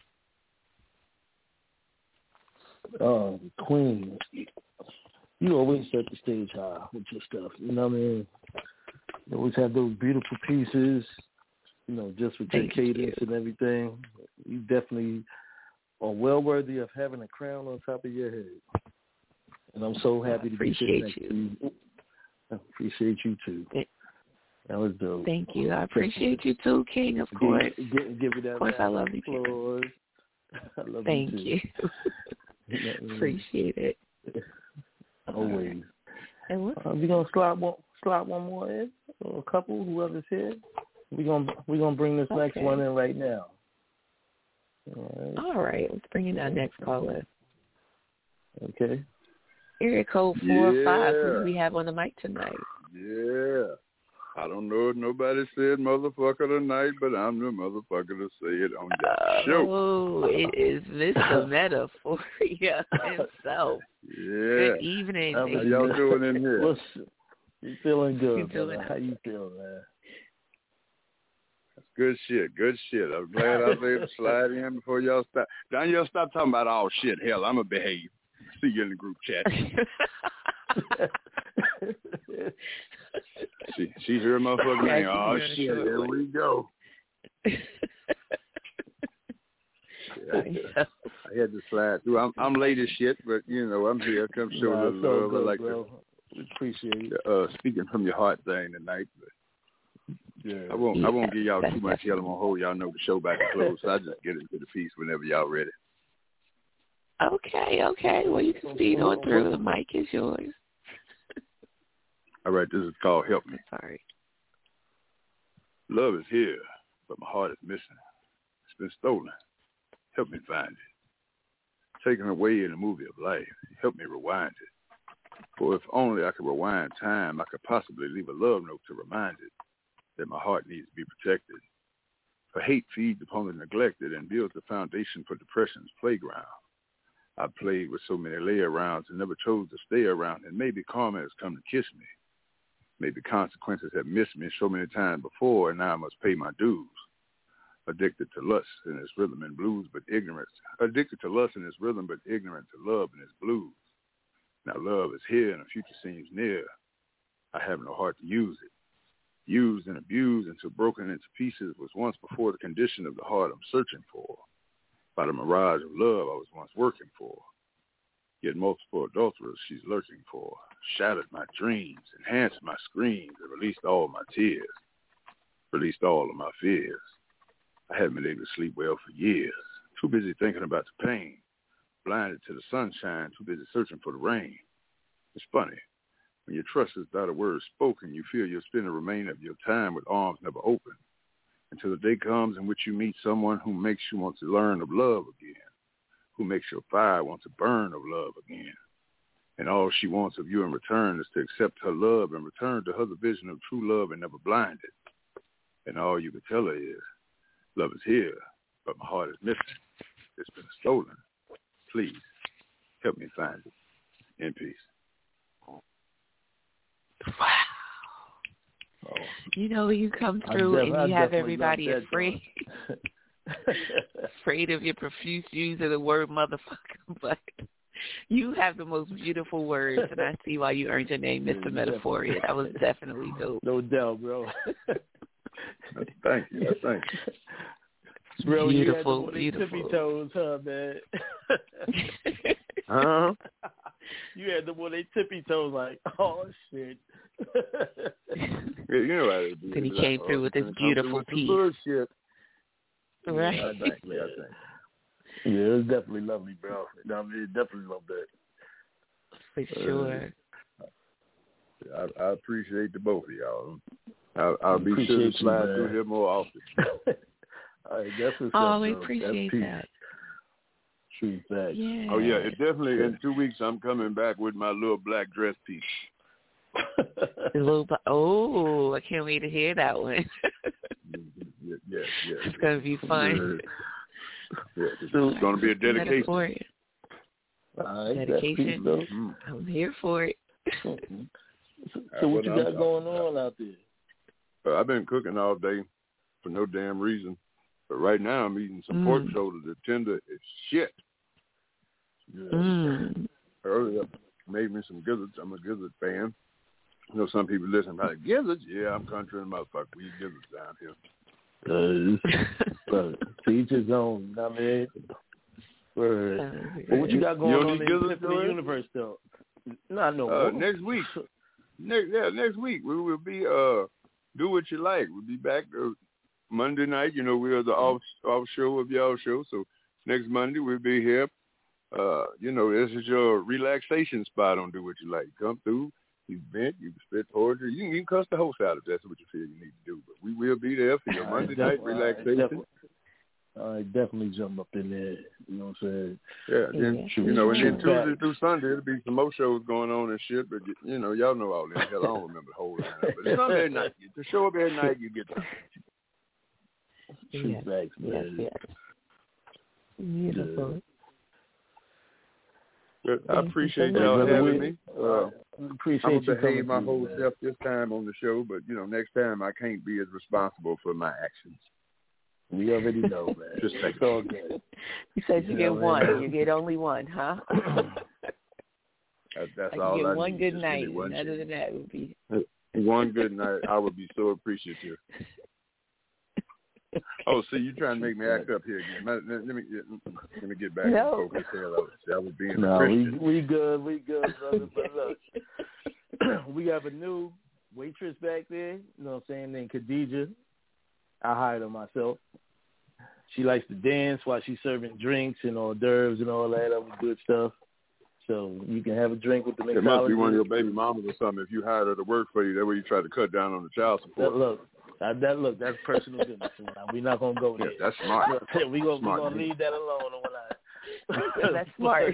Queen, you always set the stage high with your stuff. You know what I mean? You always have those beautiful pieces, you know, just with your cadence and everything. You definitely are well worthy of having a crown on top of your head. And I'm so happy to be sitting next to you. I appreciate you, too. That was dope. Thank you. I appreciate you, too, King, of course. Give me that. Of course, I love you, King. I love Thank you, too. Appreciate it. Always. And we're gonna slide one more in, or a couple, whoever's here. We're gonna bring this next one in right now. All right. Let's bring in our next caller. Okay. Area code 405. Who do we have on the mic tonight? Yeah. I don't know if nobody said motherfucker tonight, but I'm the motherfucker to say it on that show. Oh, it is Mr. Metaphoria himself. Yeah. Good evening. How y'all doing in here? You feeling good, brother? How you feel, man? That's good shit. Good shit. I'm glad I was able to slide in before y'all stop. Danielle, stop talking about all shit. Hell, I'm going to behave. See you in the group chat. She heard motherfucking name. Oh, shit. Here we go. I had to slide through. I'm late as shit, but, you know, I'm here. Come show the love. Good, I like bro. We appreciate it. Speaking from your heart thing tonight. But yeah. I won't give y'all too much hell. I'm going to hold y'all know the show about to close, so I just get into the piece whenever y'all ready. Okay. Well, you can speed on through. The mic is yours. All right, this is called Help Me. Sorry. Love is here, but my heart is missing. It's been stolen. Help me find it. Taken away in the movie of life. Help me rewind it. For if only I could rewind time, I could possibly leave a love note to remind it that my heart needs to be protected. For hate feeds upon the neglected and builds the foundation for depression's playground. I played with so many lay-arounds and never chose to stay around, and maybe karma has come to kiss me. Maybe consequences have missed me so many times before, and now I must pay my dues. Addicted to lust in its rhythm and blues, but ignorance. Addicted to lust in its rhythm, but ignorant to love in its blues. Now love is here, and the future seems near. I have no heart to use it. Used and abused until broken into pieces was once before the condition of the heart I'm searching for. By the mirage of love I was once working for. Yet multiple adulterers she's lurking for. Shattered my dreams, enhanced my screams, and released all my tears. Released all of my fears. I haven't been able to sleep well for years. Too busy thinking about the pain. Blinded to the sunshine, too busy searching for the rain. It's funny. When your trust is without a word spoken, you feel you'll spend the remainder of your time with arms never open. Until the day comes in which you meet someone who makes you want to learn of love again. Who makes your fire want to burn of love again. And all she wants of you in return is to accept her love and return to her the vision of true love and never blinded. And all you can tell her is, love is here, but my heart is missing. It's been stolen. Please, help me find it. In peace. Wow. Oh. You know, you come through and you have everybody afraid. Afraid of your profuse use of the word motherfucker, but you have the most beautiful words, and I see why you earned your name, Mr. Metaphoria. That was definitely dope. No doubt, bro. Thank you. Bro, beautiful, you had tippy toes, huh, man? You had them on their tippy toes, like, oh shit. Yeah, you know how it be. Then he came through with this beautiful piece. Bullshit. Right. Yeah, I think. Yeah, it was definitely lovely, bro. I mean, definitely loved that. For sure. I appreciate the both of y'all. I'll be sure to slide through here more often. All right, that's what's oh, up, we bro. appreciate that. True fact. Yeah. Oh yeah, it definitely. In 2 weeks, I'm coming back with my little black dress piece. Oh, I can't wait to hear that one. Yes. It's gonna be fun. Yeah, it's gonna be a dedication. Dedication. I'm here for it. So what you got going on out there? I've been cooking all day for no damn reason, but right now I'm eating some pork shoulder. The tender is shit. Earlier, made me some gizzards. I'm a gizzard fan. You know, some people listen like gizzards. Yeah, I'm country and motherfucker. We eat gizzards down here. To each his own. I mean, what you got going on in the Tiffany universe, though? No. Next week. Next week we will be Do What You Like. We'll be back Monday night. You know, we are the off show of y'all show. So next Monday we'll be here. You know, this is your relaxation spot on Do What You Like. Come through. You vent, you can spit poetry. You can cuss the host out if that's what you feel you need to do. But we will be there for your Monday night relaxation. I definitely jump up in there. You know what I'm saying? Yeah. Then, you know, and then Tuesday through Sunday, there'll be some more shows going on and shit. But, you know, y'all know all that. Hell, I don't remember the whole thing. But Sunday night, the show up every night, you get to. True facts, man. Yes. Beautiful. I appreciate y'all having me. Appreciate I'm you going to behave my coming whole through, self this time on the show, but, you know, next time I can't be as responsible for my actions. We already know, man. Just take it's all good. You said you get one. You get only one, huh? That's like all you get I one need. good Just night. one Other than that, would be one good night. I would be so appreciative. Oh, see, you trying to make me act up here again? Let me get back and focus here. I was being a Christian. we good, brother. But look, we have a new waitress back there. You know what I'm saying? Named Khadija. I hired her myself. She likes to dance while she's serving drinks and hors d'oeuvres and all that other good stuff. So you can have a drink with the mixologist. It must be one of your baby mamas or something. If you hired her to work for you, that way you try to cut down on the child support. That's personal business. We're not gonna go there. Yeah, that's smart. We're gonna leave that alone. That's smart.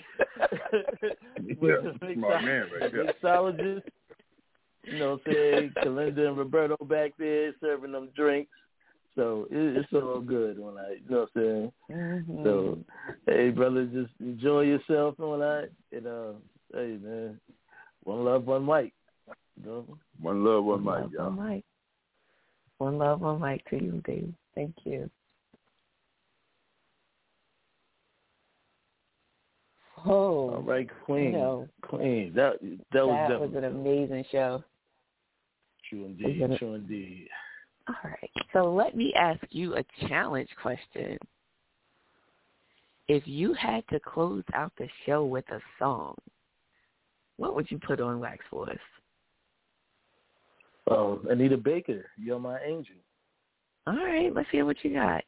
Smart man, right there. Mixologist, you know what I'm saying? Kalinda and Roberto back there serving them drinks. So it's all good when you know what I'm saying? Mm-hmm. So, hey, brother, just enjoy yourself and all that. And, hey, man, one love, one mic. You know? One love, one mic, y'all. One mic. One love, one mic to you, Dave. Thank you. Oh, all right, Queen. Queen. That was an amazing show. True indeed. All right. So let me ask you a challenge question. If you had to close out the show with a song, what would you put on wax for us? Anita Baker, You're My Angel. All right. Let's hear what you got.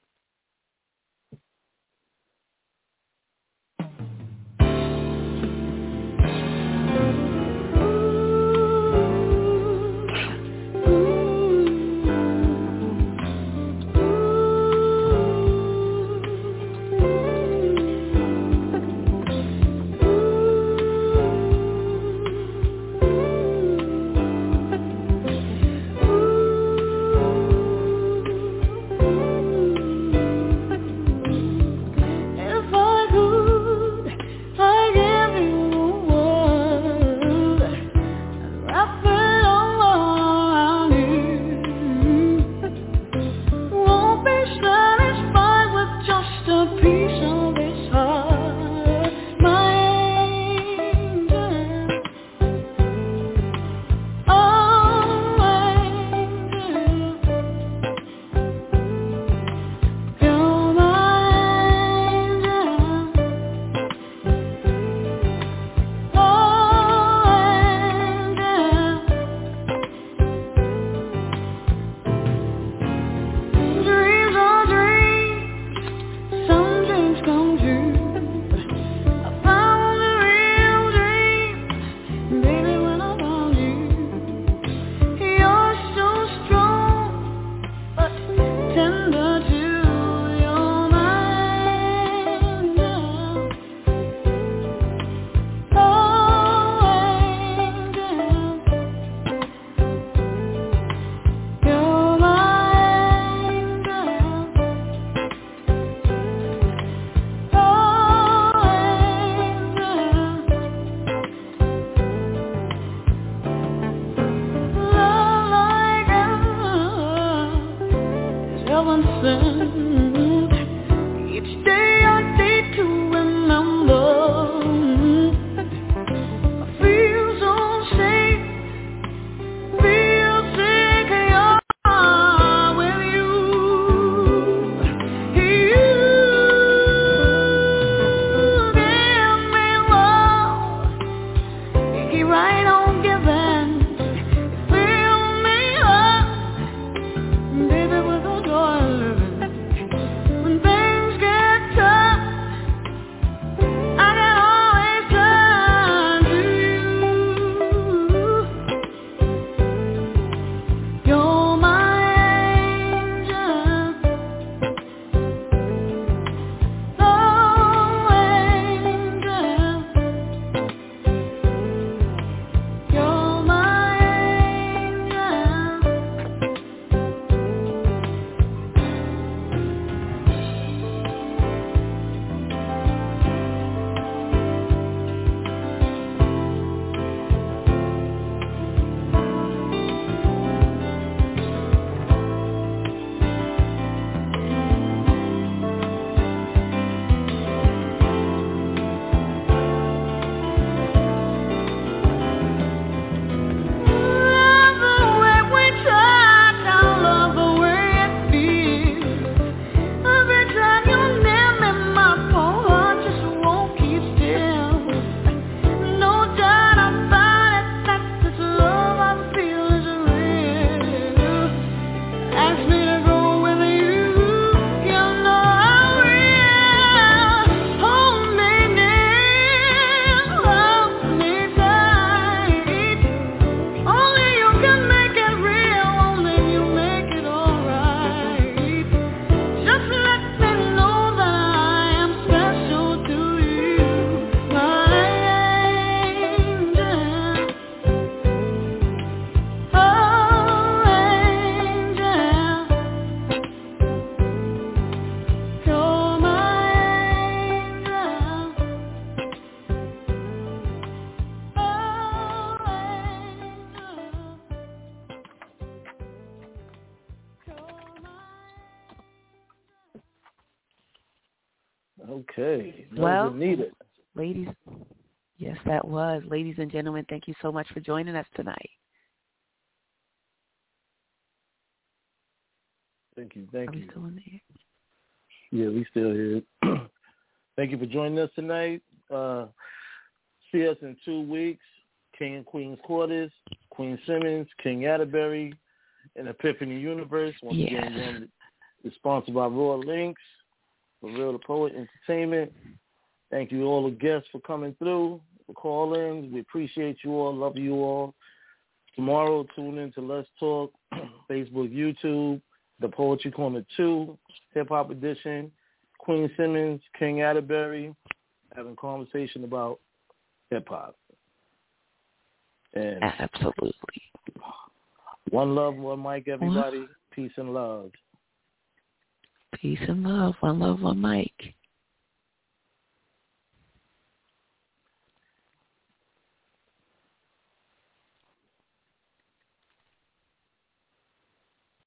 Okay. Well, needed. Ladies, yes, that was. Ladies and gentlemen, thank you so much for joining us tonight. Thank you. Are we still in there? Yeah, we still here. Thank you for joining us tonight. See us in 2 weeks. King and Queen's Quarters, Queen Simmons, King Atterbury, and Epiphany Universe. Once again, it's sponsored by Raw Links, For Real the Poet Entertainment. Thank you all the guests for coming through, for calling. We appreciate you all, love you all. Tomorrow, tune in to Let's Talk, Facebook, YouTube, The Poetry Corner 2, Hip Hop Edition, Queen Simmons, King Atterbury, having conversation about hip hop. And absolutely. One love, one mic, everybody. Peace and love. Peace and love. One love, one mic.